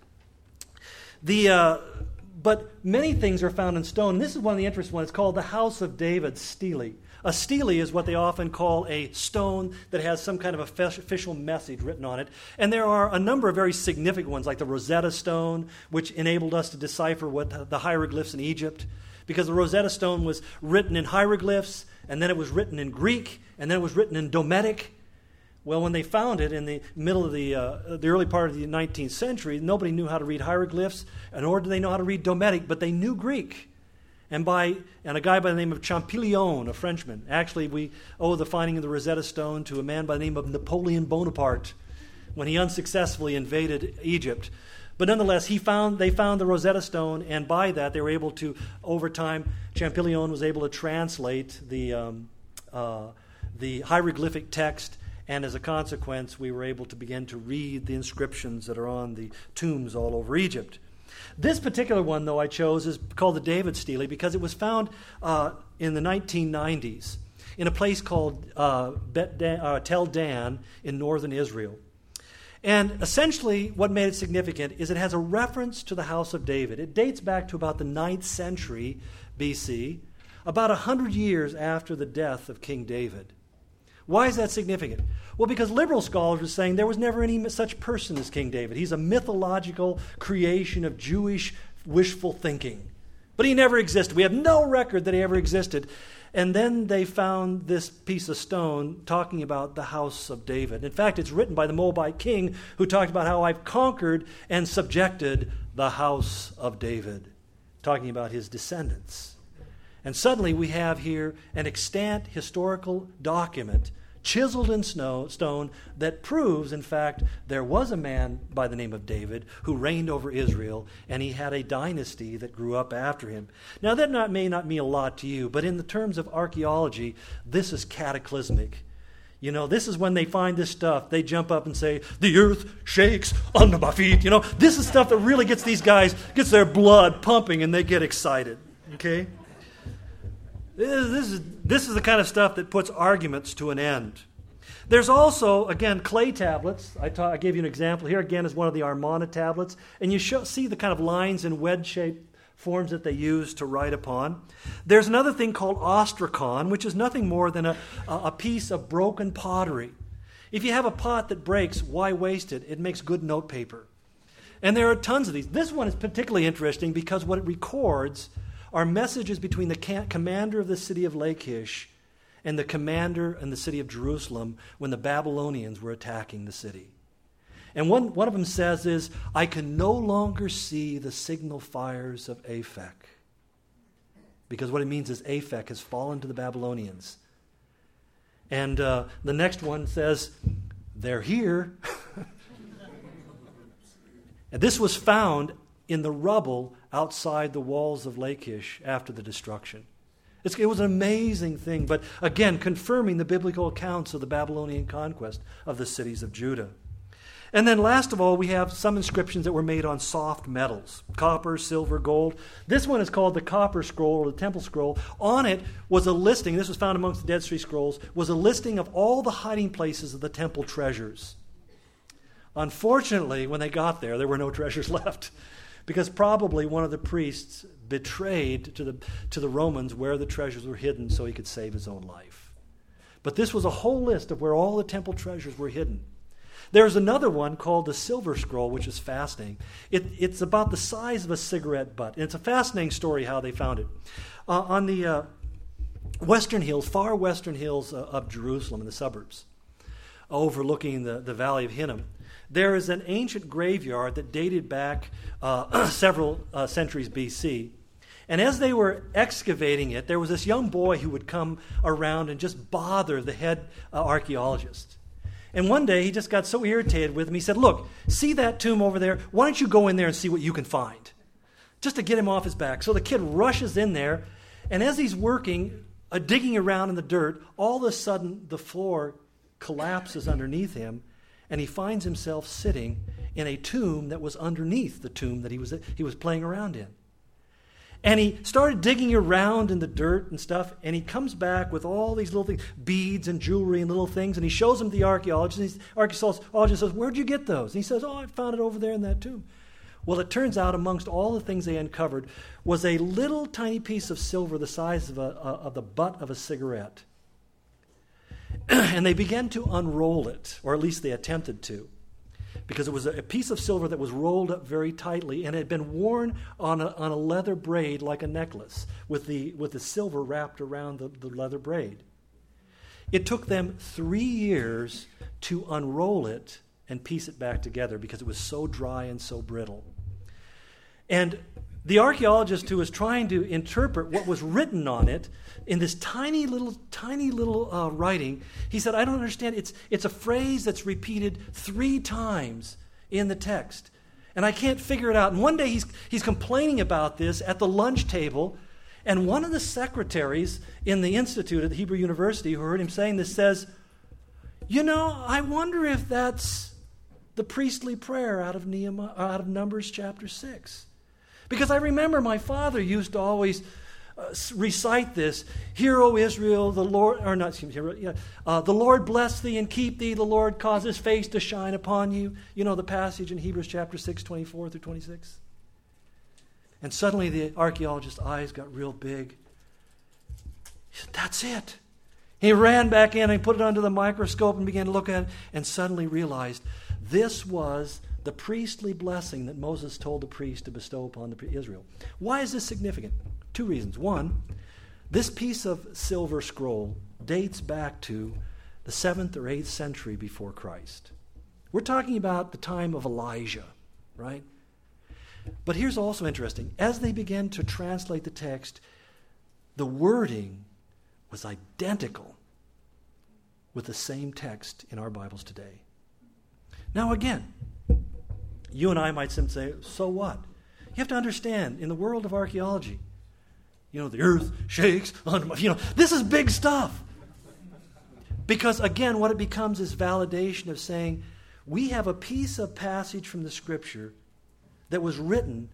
but many things are found in stone. This is one of the interesting ones. It's called the House of David stele. A stele is what they often call a stone that has some kind of official message written on it. And there are a number of very significant ones, like the Rosetta Stone, which enabled us to decipher what the hieroglyphs in Egypt, because the Rosetta Stone was written in hieroglyphs, and then it was written in Greek, and then it was written in Dometic. Well, when they found it in the middle of the early part of the 19th century, nobody knew how to read hieroglyphs, nor did they know how to read Dometic, but they knew Greek. And a guy by the name of Champollion, a Frenchman. Actually, we owe the finding of the Rosetta Stone to a man by the name of Napoleon Bonaparte when he unsuccessfully invaded Egypt. But nonetheless, they found the Rosetta Stone, and by that they were able to, over time, Champollion was able to translate the hieroglyphic text, and as a consequence, we were able to begin to read the inscriptions that are on the tombs all over Egypt. This particular one, though, I chose is called the David Stele because it was found in the 1990s in a place called Tel Dan in northern Israel. And essentially what made it significant is it has a reference to the house of David. It dates back to about the 9th century BC, about 100 years after the death of King David. Why is that significant? Well, because liberal scholars were saying there was never any such person as King David. He's a mythological creation of Jewish wishful thinking. But he never existed. We have no record that he ever existed. And then they found this piece of stone talking about the house of David. In fact, it's written by the Moabite king who talked about how I've conquered and subjected the house of David, talking about his descendants. And suddenly we have here an extant historical document chiseled in stone that proves, in fact, there was a man by the name of David who reigned over Israel, and he had a dynasty that grew up after him. Now, that may not mean a lot to you, but in the terms of archaeology, this is cataclysmic. You know, this is when they find this stuff, they jump up and say, the earth shakes under my feet. You know, this is stuff that really gets these guys, gets their blood pumping, and they get excited. Okay? This is the kind of stuff that puts arguments to an end. There's also, again, clay tablets. I gave you an example. Here again is one of the Armana tablets. And you see the kind of lines and wedge-shaped forms that they use to write upon. There's another thing called ostrakhan, which is nothing more than a piece of broken pottery. If you have a pot that breaks, why waste it? It makes good note paper. And there are tons of these. This one is particularly interesting because what it records are messages between the commander of the city of Lachish and the commander in the city of Jerusalem when the Babylonians were attacking the city. And one of them says is, I can no longer see the signal fires of Aphek. Because what it means is Aphek has fallen to the Babylonians. And the next one says, they're here. And this was found in the rubble outside the walls of Lachish after the destruction. It was an amazing thing, but again, confirming the biblical accounts of the Babylonian conquest of the cities of Judah. And then last of all, we have some inscriptions that were made on soft metals, copper, silver, gold. This one is called the Copper Scroll or the Temple Scroll. On it was a listing, this was found amongst the Dead Sea Scrolls, was a listing of all the hiding places of the temple treasures. Unfortunately, when they got there, there were no treasures left. Because probably one of the priests betrayed to the Romans where the treasures were hidden so he could save his own life. But this was a whole list of where all the temple treasures were hidden. There's another one called the Silver Scroll, which is fascinating. It's about the size of a cigarette butt. And it's a fascinating story how they found it. On the western hills, far western hills of Jerusalem in the suburbs, overlooking the Valley of Hinnom, there is an ancient graveyard that dated back several centuries BC. And as they were excavating it, there was this young boy who would come around and just bother the head archaeologist. And one day he just got so irritated with him, he said, look, see that tomb over there? Why don't you go in there and see what you can find? Just to get him off his back. So the kid rushes in there, and as he's working, digging around in the dirt, all of a sudden the floor collapses underneath him, and he finds himself sitting in a tomb that was underneath the tomb that he was playing around in. And he started digging around in the dirt and stuff, and he comes back with all these little things, beads and jewelry and little things, and he shows them to the archaeologist, and the archaeologist says, where'd you get those? And he says, I found it over there in that tomb. Well, it turns out amongst all the things they uncovered was a little tiny piece of silver the size of the butt of a cigarette. And they began to unroll it, or at least they attempted to. because it was a piece of silver that was rolled up very tightly and had been worn on a leather braid like a necklace with the silver wrapped around the leather braid. It took them 3 years to unroll it and piece it back together because it was so dry and so brittle. And the archaeologist who was trying to interpret what was written on it in this tiny little writing, he said, I don't understand. It's a phrase that's repeated 3 times in the text. And I can't figure it out. And one day he's complaining about this at the lunch table, and one of the secretaries in the Institute at the Hebrew University who heard him saying this says, I wonder if that's the priestly prayer out of Numbers chapter 6. Because I remember my father used to always recite this, Hear, O Israel, the Lord, or not, the Lord bless thee and keep thee, the Lord cause his face to shine upon you. You know the passage in Hebrews chapter 6, 24 through 26? And suddenly the archaeologist's eyes got real big. He said, that's it. He ran back in and put it under the microscope and began to look at it and suddenly realized this was the priestly blessing that Moses told the priest to bestow upon Israel. Why is this significant? 2 reasons. One, this piece of silver scroll dates back to the 7th or 8th century before Christ. We're talking about the time of Elijah, right? But here's also interesting. As they began to translate the text, the wording was identical with the same text in our Bibles today. Now again, you and I might say, so what? You have to understand, in the world of archaeology, the earth shakes under my, this is big stuff. Because again, what it becomes is validation of saying, we have a piece of passage from the Scripture that was written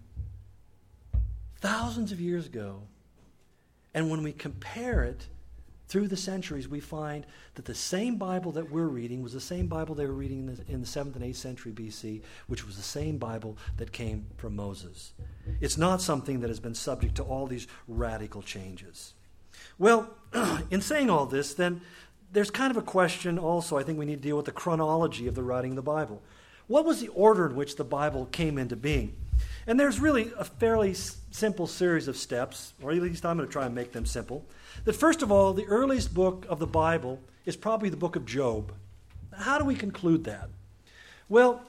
thousands of years ago, and when we compare it through the centuries, we find that the same Bible that we're reading was the same Bible they were reading in the 7th and 8th century BC, which was the same Bible that came from Moses. It's not something that has been subject to all these radical changes. Well, in saying all this, then, there's kind of a question also I think we need to deal with the chronology of the writing of the Bible. What was the order in which the Bible came into being? And there's really a fairly simple series of steps, or at least I'm going to try and make them simple. That first of all, the earliest book of the Bible is probably the book of Job. How do we conclude that? Well,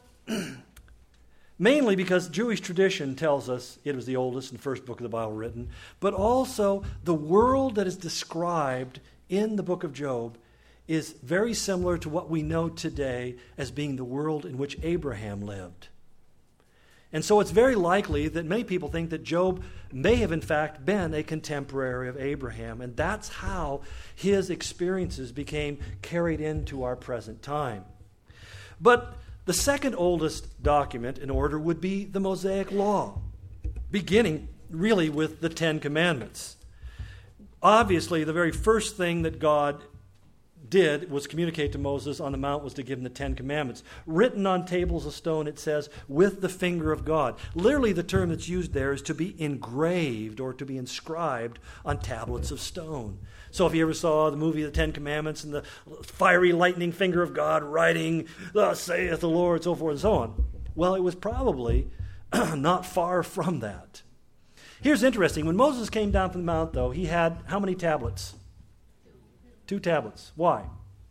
mainly because Jewish tradition tells us it was the oldest and first book of the Bible written, but also the world that is described in the book of Job is very similar to what we know today as being the world in which Abraham lived. And so it's very likely that many people think that Job may have in fact been a contemporary of Abraham, and that's how his experiences became carried into our present time. But the second oldest document in order would be the Mosaic Law, beginning really with the Ten Commandments. Obviously, the very first thing that God did was communicate to Moses on the mount was to give him the Ten Commandments. Written on tables of stone, it says, with the finger of God. Literally, the term that's used there is to be engraved or to be inscribed on tablets of stone. So if you ever saw the movie The Ten Commandments and the fiery lightning finger of God writing, thus saith the Lord, so forth and so on. Well, it was probably not far from that. Here's interesting. When Moses came down from the mount, though, he had how many tablets? 2 tablets. Why?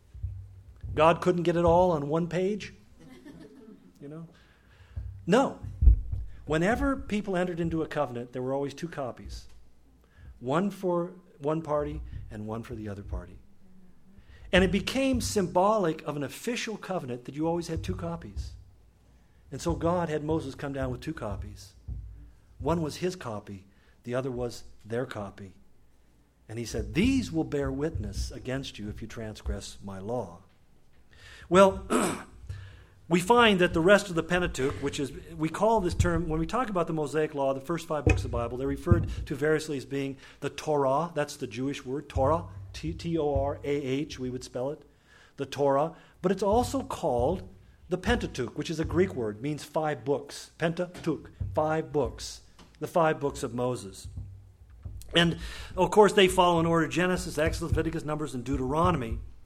God couldn't get it all on one page? No. Whenever people entered into a covenant, there were always 2 copies. One for one party and one for the other party. And it became symbolic of an official covenant that you always had 2 copies. And so God had Moses come down with 2 copies. One was his copy, the other was their copy. And he said, these will bear witness against you if you transgress my law. Well, we find that the rest of the Pentateuch, which is, we call this term, when we talk about the Mosaic Law, the first 5 books of the Bible, they're referred to variously as being the Torah. That's the Jewish word, Torah, T-O-R-A-H, we would spell it, the Torah. But it's also called the Pentateuch, which is a Greek word, means 5 books. Pentateuch, 5 books, the 5 books of Moses. And, of course, they follow in order Genesis, Exodus, Leviticus, Numbers, and Deuteronomy.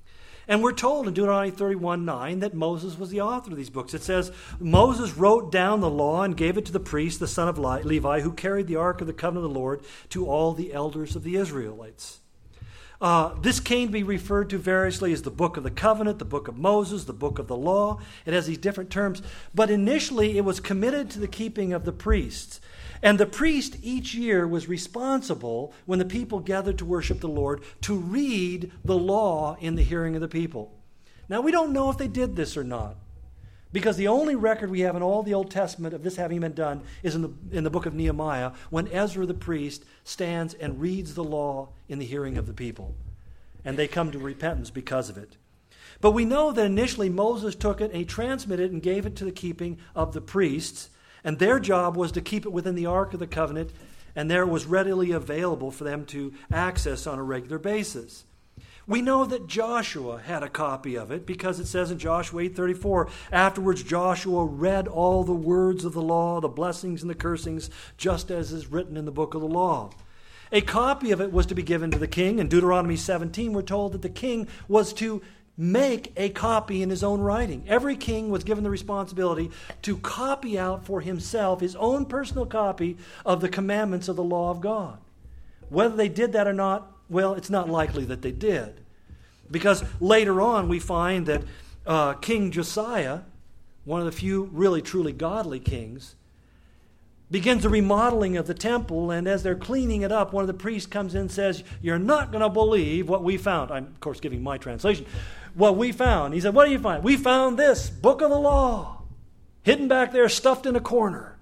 And we're told in Deuteronomy 31:9 that Moses was the author of these books. It says, Moses wrote down the law and gave it to the priest, the son of Levi, who carried the ark of the covenant of the Lord to all the elders of the Israelites. This came to be referred to variously as the book of the covenant, the book of Moses, the book of the law. It has these different terms. But initially it was committed to the keeping of the priests. And the priest each year was responsible, when the people gathered to worship the Lord, to read the law in the hearing of the people. Now we don't know if they did this or not, because the only record we have in all the Old Testament of this having been done is in the book of Nehemiah, when Ezra the priest stands and reads the law in the hearing of the people. And they come to repentance because of it. But we know that initially Moses took it and he transmitted it and gave it to the keeping of the priests. And their job was to keep it within the Ark of the Covenant, and there it was readily available for them to access on a regular basis. We know that Joshua had a copy of it because it says in Joshua 8:34, afterwards Joshua read all the words of the law, the blessings and the cursings, just as is written in the book of the law. A copy of it was to be given to the king. In Deuteronomy 17, we're told that the king was to make a copy in his own writing. Every king was given the responsibility to copy out for himself his own personal copy of the commandments of the law of God. Whether they did that or not, well, it's not likely that they did. Because later on we find that King Josiah, one of the few really truly godly kings, begins the remodeling of the temple, and as they're cleaning it up, one of the priests comes in and says, "You're not going to believe what we found." I'm, of course, giving my translation. What we found. He said, "What do you find?" "We found this book of the law, hidden back there, stuffed in a corner."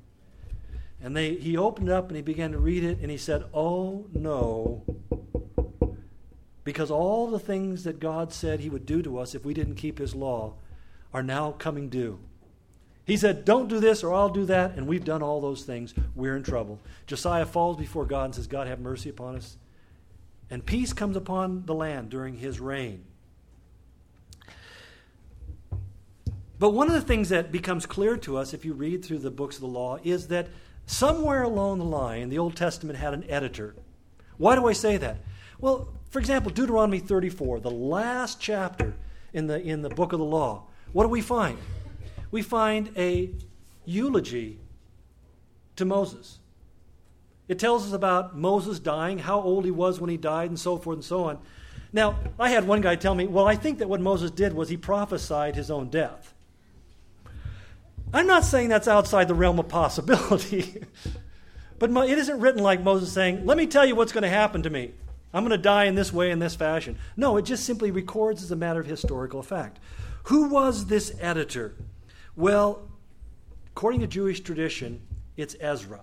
And he opened it up and he began to read it, and he said, "Oh, no. Because all the things that God said he would do to us if we didn't keep his law are now coming due." He said, "Don't do this or I'll do that," and we've done all those things. We're in trouble. Josiah falls before God and says, "God, have mercy upon us." And peace comes upon the land during his reign. But one of the things that becomes clear to us if you read through the books of the law is that somewhere along the line, the Old Testament had an editor. Why do I say that? Well, for example, Deuteronomy 34, the last chapter in the book of the law, what do we find? We find a eulogy to Moses. It tells us about Moses dying, how old he was when he died, and so forth and so on. Now, I had one guy tell me, well, I think that what Moses did was he prophesied his own death. I'm not saying that's outside the realm of possibility. But it isn't written like Moses saying, "Let me tell you what's going to happen to me. I'm going to die in this way, in this fashion." No, it just simply records as a matter of historical fact. Who was this editor? Well, according to Jewish tradition, it's Ezra.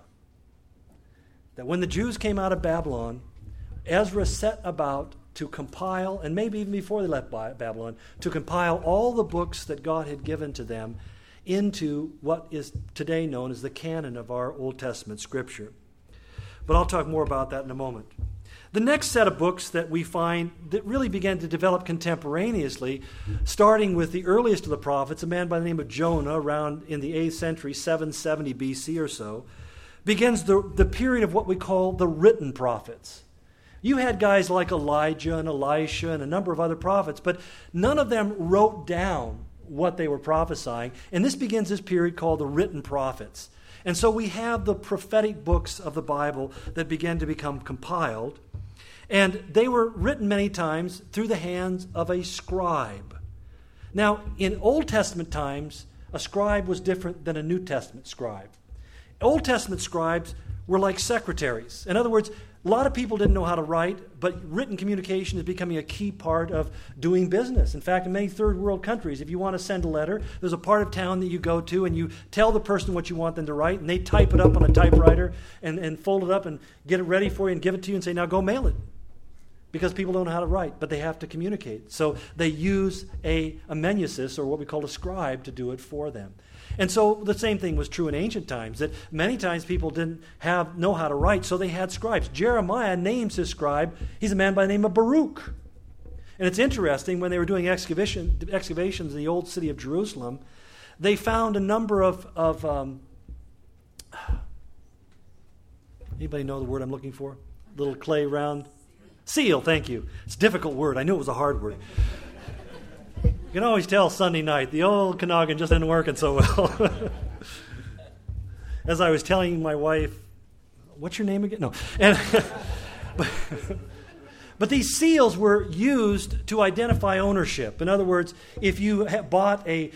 That when the Jews came out of Babylon, Ezra set about to compile, and maybe even before they left Babylon, to compile all the books that God had given to them into what is today known as the canon of our Old Testament Scripture. But I'll talk more about that in a moment. The next set of books that we find that really began to develop contemporaneously, starting with the earliest of the prophets, a man by the name of Jonah, around in the 8th century, 770 BC or so, begins the period of what we call the written prophets. You had guys like Elijah and Elisha and a number of other prophets, but none of them wrote down what they were prophesying. And this begins this period called the written prophets. And so we have the prophetic books of the Bible that began to become compiled. And they were written many times through the hands of a scribe. Now, in Old Testament times, a scribe was different than a New Testament scribe. Old Testament scribes were like secretaries. In other words, a lot of people didn't know how to write, but written communication is becoming a key part of doing business. In fact, in many third world countries, if you want to send a letter, there's a part of town that you go to and you tell the person what you want them to write, and they type it up on a typewriter and fold it up and get it ready for you and give it to you and say, "Now go mail it." Because people don't know how to write, but they have to communicate. So they use a menuisis, or what we call a scribe, to do it for them. And so the same thing was true in ancient times, that many times people didn't know how to write, so they had scribes. Jeremiah names his scribe. He's a man by the name of Baruch. And it's interesting, when they were doing excavations in the old city of Jerusalem, they found a number of anybody know the word I'm looking for? Little clay round... Seal, thank you. It's a difficult word. I knew it was a hard word. You can always tell Sunday night, the old Okanagan just isn't working so well. As I was telling my wife, what's your name again? No. And but these seals were used to identify ownership. In other words, if you bought a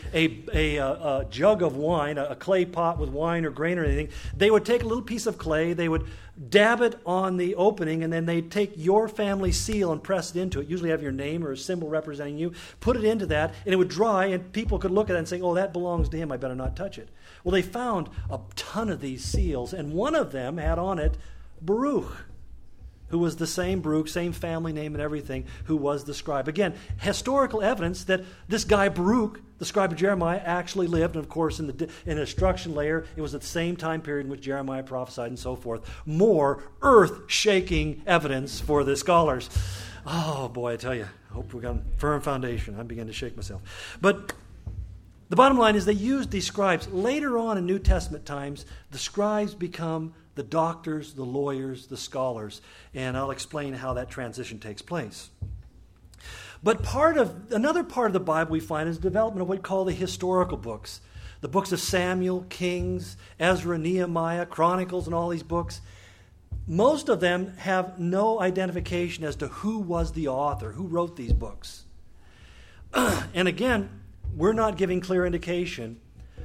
jug of wine, a clay pot with wine or grain or anything, they would take a little piece of clay, they would dab it on the opening, and then they'd take your family seal and press it into it, usually have your name or a symbol representing you, put it into that, and it would dry, and people could look at it and say, oh, that belongs to him, I better not touch it. Well, they found a ton of these seals, and one of them had on it Baruch, who was the same Baruch, same family name and everything, who was the scribe. Again, historical evidence that this guy Baruch, the scribe of Jeremiah, actually lived. And of course, in the instruction layer, it was at the same time period in which Jeremiah prophesied and so forth. More earth-shaking evidence for the scholars. Oh boy, I tell you, I hope we've got a firm foundation. I'm beginning to shake myself. But the bottom line is they used these scribes. Later on in New Testament times, the scribes become the doctors, the lawyers, the scholars. And I'll explain how that transition takes place. But another part of the Bible we find is the development of what we call the historical books. The books of Samuel, Kings, Ezra, Nehemiah, Chronicles, and all these books. Most of them have no identification as to who was the author, who wrote these books. And again, we're not giving clear indication.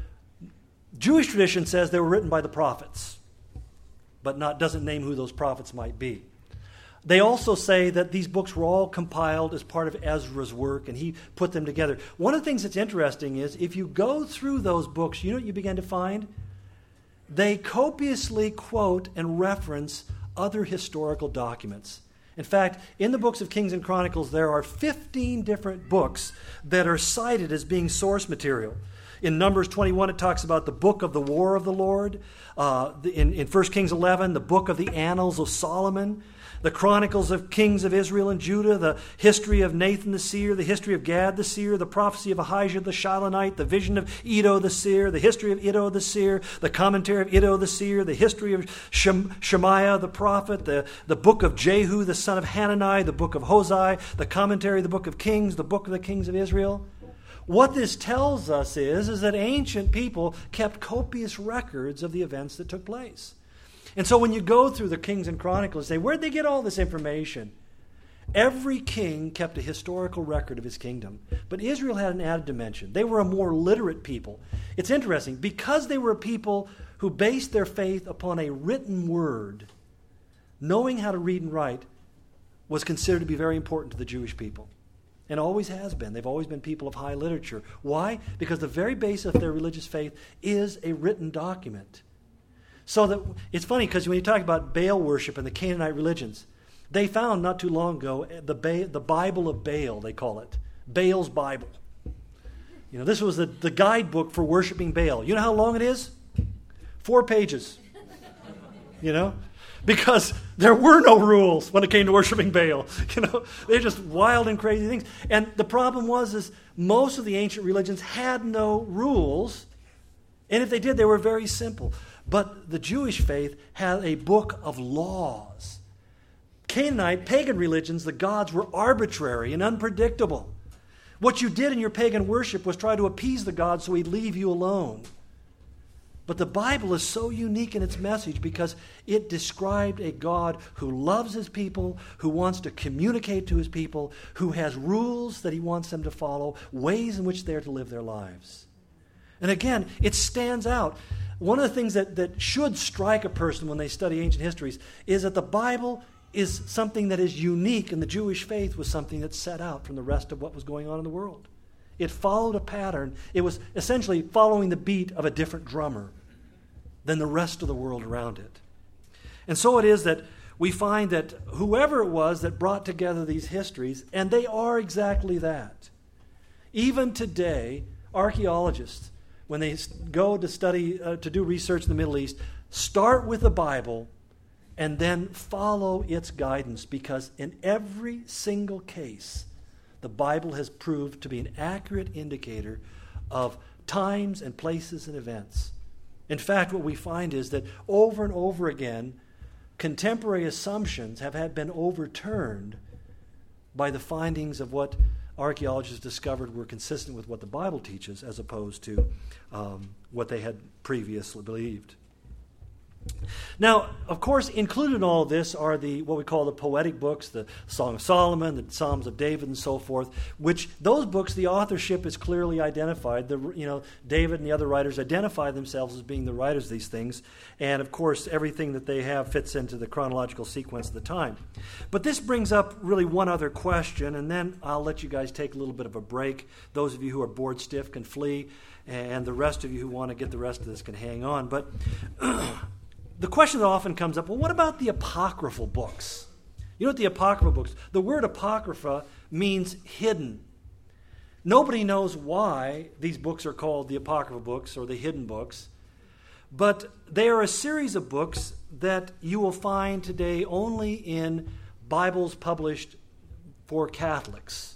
Jewish tradition says they were written by the prophets, but doesn't name who those prophets might be. They also say that these books were all compiled as part of Ezra's work, and he put them together. One of the things that's interesting is if you go through those books, you know what you begin to find? They copiously quote and reference other historical documents. In fact, in the books of Kings and Chronicles, there are 15 different books that are cited as being source material. In Numbers 21, it talks about the book of the war of the Lord. In 1 Kings 11, the book of the annals of Solomon. The chronicles of kings of Israel and Judah. The history of Nathan the seer. The history of Gad the seer. The prophecy of Ahijah the Shilonite. The vision of Iddo the seer. The history of Iddo the seer. The commentary of Iddo the seer. The history of Shemaiah the prophet. The book of Jehu the son of Hanani. The book of Hosea. The commentary of the book of Kings. The book of the kings of Israel. What this tells us is that ancient people kept copious records of the events that took place. And so when you go through the Kings and Chronicles, say, where'd they get all this information? Every king kept a historical record of his kingdom. But Israel had an added dimension. They were a more literate people. It's interesting. Because they were a people who based their faith upon a written word, knowing how to read and write was considered to be very important to the Jewish people. And always has been. They've always been people of high literature. Why? Because the very base of their religious faith is a written document. So that it's funny because when you talk about Baal worship and the Canaanite religions, they found not too long ago the Bible of Baal, they call it. Baal's Bible. You know, this was the guidebook for worshiping Baal. You know how long it is? 4 pages. You know? Because there were no rules when it came to worshiping Baal. You know, they're just wild and crazy things. And the problem was most of the ancient religions had no rules. And if they did, they were very simple. But the Jewish faith had a book of laws. Canaanite, pagan religions, the gods were arbitrary and unpredictable. What you did in your pagan worship was try to appease the gods so he'd leave you alone. But the Bible is so unique in its message because it described a God who loves his people, who wants to communicate to his people, who has rules that he wants them to follow, ways in which they're to live their lives. And again, it stands out. One of the things that should strike a person when they study ancient histories is that the Bible is something that is unique, and the Jewish faith was something that set out from the rest of what was going on in the world. It followed a pattern. It was essentially following the beat of a different drummer than the rest of the world around it. And so it is that we find that whoever it was that brought together these histories, and they are exactly that. Even today, archaeologists, when they go to study, to do research in the Middle East, start with the Bible and then follow its guidance, because in every single case, the Bible has proved to be an accurate indicator of times and places and events. In fact, what we find is that over and over again, contemporary assumptions have been overturned by the findings of what archaeologists discovered were consistent with what the Bible teaches as opposed to what they had previously believed. Now, of course, included in all of this are what we call the poetic books, the Song of Solomon, the Psalms of David, and so forth, which those books, the authorship is clearly identified. David and the other writers identify themselves as being the writers of these things, and of course, everything that they have fits into the chronological sequence of the time. But this brings up really one other question, and then I'll let you guys take a little bit of a break. Those of you who are bored stiff can flee, and the rest of you who want to get the rest of this can hang on. But the question that often comes up, well, what about the apocryphal books? You know what the apocryphal books, the word apocrypha means hidden. Nobody knows why these books are called the apocryphal books or the hidden books, but they are a series of books that you will find today only in Bibles published for Catholics.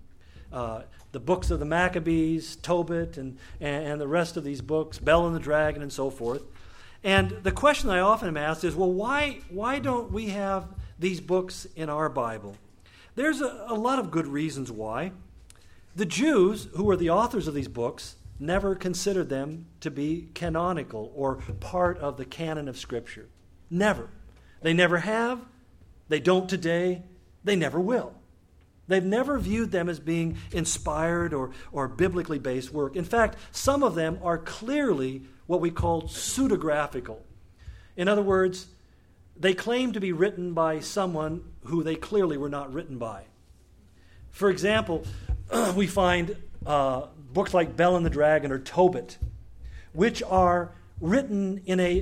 The books of the Maccabees, Tobit, and the rest of these books, Bel and the Dragon, and so forth. And the question I often am asked is, well, why don't we have these books in our Bible? There's a lot of good reasons why. The Jews, who were the authors of these books, never considered them to be canonical or part of the canon of Scripture. Never. They never have. They don't today. They never will. They've never viewed them as being inspired or biblically based work. In fact, some of them are clearly what we call pseudographical. In other words, they claim to be written by someone who they clearly were not written by. For example, we find books like Bel and the Dragon or Tobit, which are written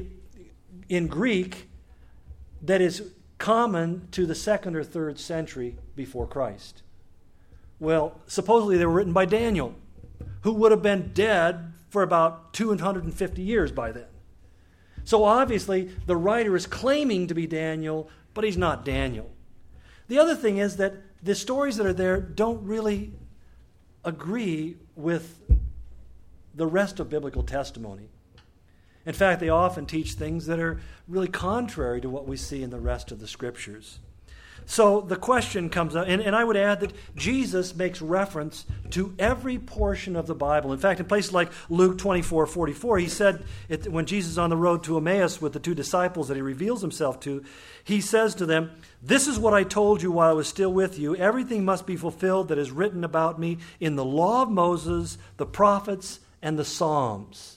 in Greek that is common to the 2nd or 3rd century before Christ. Well, supposedly they were written by Daniel, who would have been dead for about 250 years by then. So obviously the writer is claiming to be Daniel, but he's not Daniel. The other thing is that the stories that are there don't really agree with the rest of biblical testimony. In fact, they often teach things that are really contrary to what we see in the rest of the Scriptures. So the question comes up, and I would add that Jesus makes reference to every portion of the Bible. In fact, in places like Luke 24:44, he said, when Jesus is on the road to Emmaus with the 2 disciples that he reveals himself to, he says to them, "This is what I told you while I was still with you. Everything must be fulfilled that is written about me in the law of Moses, the prophets, and the Psalms."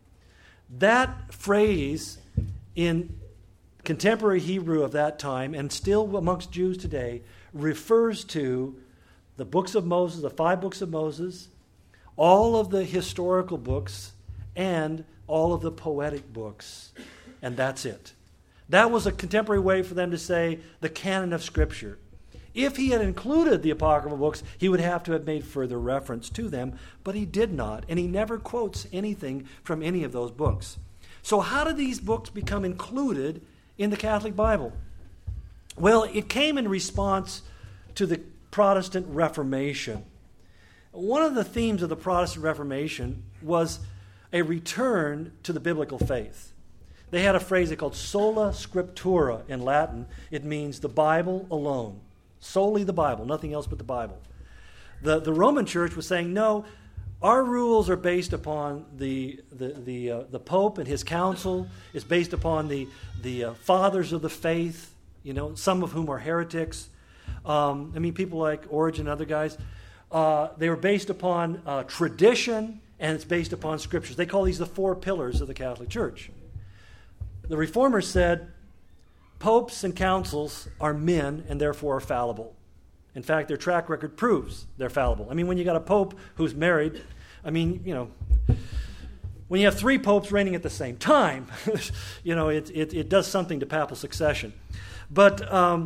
That phrase in contemporary Hebrew of that time, and still amongst Jews today, refers to the books of Moses, the 5 books of Moses, all of the historical books, and all of the poetic books. And that's it. That was a contemporary way for them to say the canon of Scripture. If he had included the apocryphal books, he would have to have made further reference to them, but he did not, and he never quotes anything from any of those books. So how did these books become included in the Catholic Bible? Well, it came in response to the Protestant Reformation. One of the themes of the Protestant Reformation was a return to the biblical faith. They had a phrase they called sola scriptura in Latin. It means the Bible alone. Solely the Bible, nothing else but the Bible. The Roman Church was saying, no, our rules are based upon the Pope and his council. It's based upon the fathers of the faith, some of whom are heretics. People like Origen and other guys. They were based upon tradition, and it's based upon Scriptures. They call these the 4 pillars of the Catholic Church. The Reformers said, popes and councils are men and therefore are fallible. In fact, their track record proves they're fallible. When you got a pope who's married, when you have 3 popes reigning at the same time, it does something to papal succession. But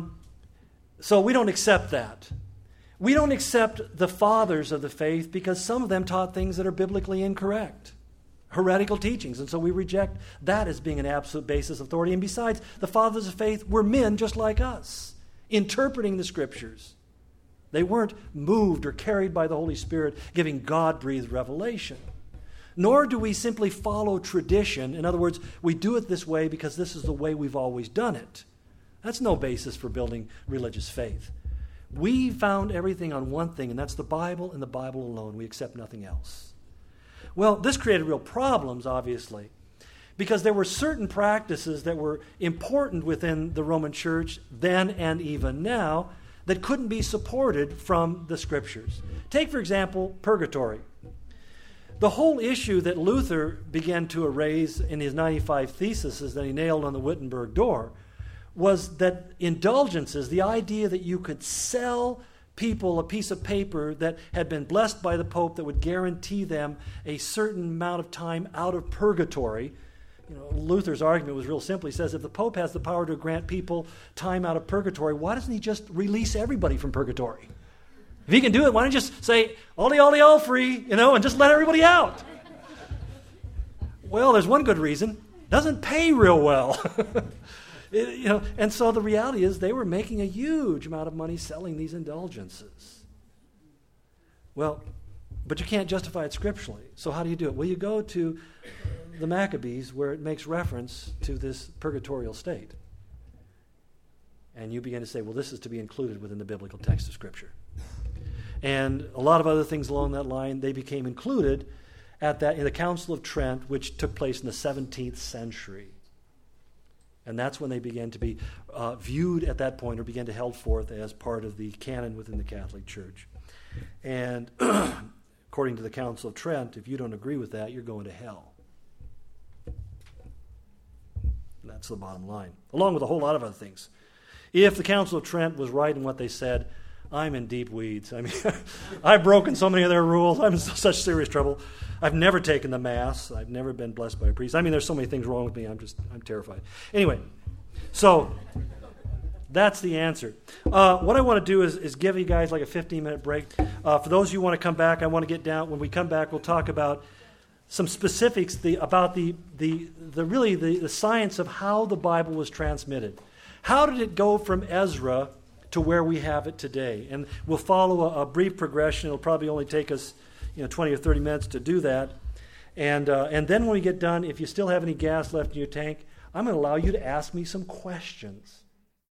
so we don't accept that. We don't accept the fathers of the faith because some of them taught things that are biblically incorrect. Heretical teachings, and so we reject that as being an absolute basis of authority. And besides, the fathers of faith were men just like us, interpreting the Scriptures. They weren't moved or carried by the Holy Spirit, giving God-breathed revelation. Nor do we simply follow tradition. In other words, we do it this way because this is the way we've always done it. That's no basis for building religious faith. We found everything on one thing, and that's the Bible and the Bible alone. We accept nothing else. Well, this created real problems, obviously, because there were certain practices that were important within the Roman Church then and even now that couldn't be supported from the Scriptures. Take, for example, purgatory. The whole issue that Luther began to raise in his 95 theses that he nailed on the Wittenberg door was that indulgences, the idea that you could sell people a piece of paper that had been blessed by the Pope that would guarantee them a certain amount of time out of purgatory. Luther's argument was real simple. He says if the Pope has the power to grant people time out of purgatory, why doesn't he just release everybody from purgatory? If he can do it, why don't you just say, all free, and just let everybody out? Well, there's one good reason. It doesn't pay real well. And so the reality is they were making a huge amount of money selling these indulgences. Well, but you can't justify it scripturally. So how do you do it? Well, you go to the Maccabees where it makes reference to this purgatorial state. And you begin to say, well, this is to be included within the biblical text of Scripture. And a lot of other things along that line, they became included in the Council of Trent, which took place in the 17th century. And that's when they began to be viewed at that point, or began to held forth as part of the canon within the Catholic Church. And according to the Council of Trent, if you don't agree with that, you're going to hell. And that's the bottom line, along with a whole lot of other things. If the Council of Trent was right in what they said, I'm in deep weeds. I mean, I've broken so many of their rules. I'm in such serious trouble. I've never taken the Mass. I've never been blessed by a priest. I mean, there's so many things wrong with me. I'm terrified. Anyway, so that's the answer. What I want to do is give you guys like a 15-minute break. For those of you who want to come back, I want to get down. When we come back, we'll talk about some specifics about the science of how the Bible was transmitted. How did it go from Ezra to where we have it today? And we'll follow a brief progression. It'll probably only take us 20 or 30 minutes to do that. And then when we get done, if you still have any gas left in your tank, I'm going to allow you to ask me some questions.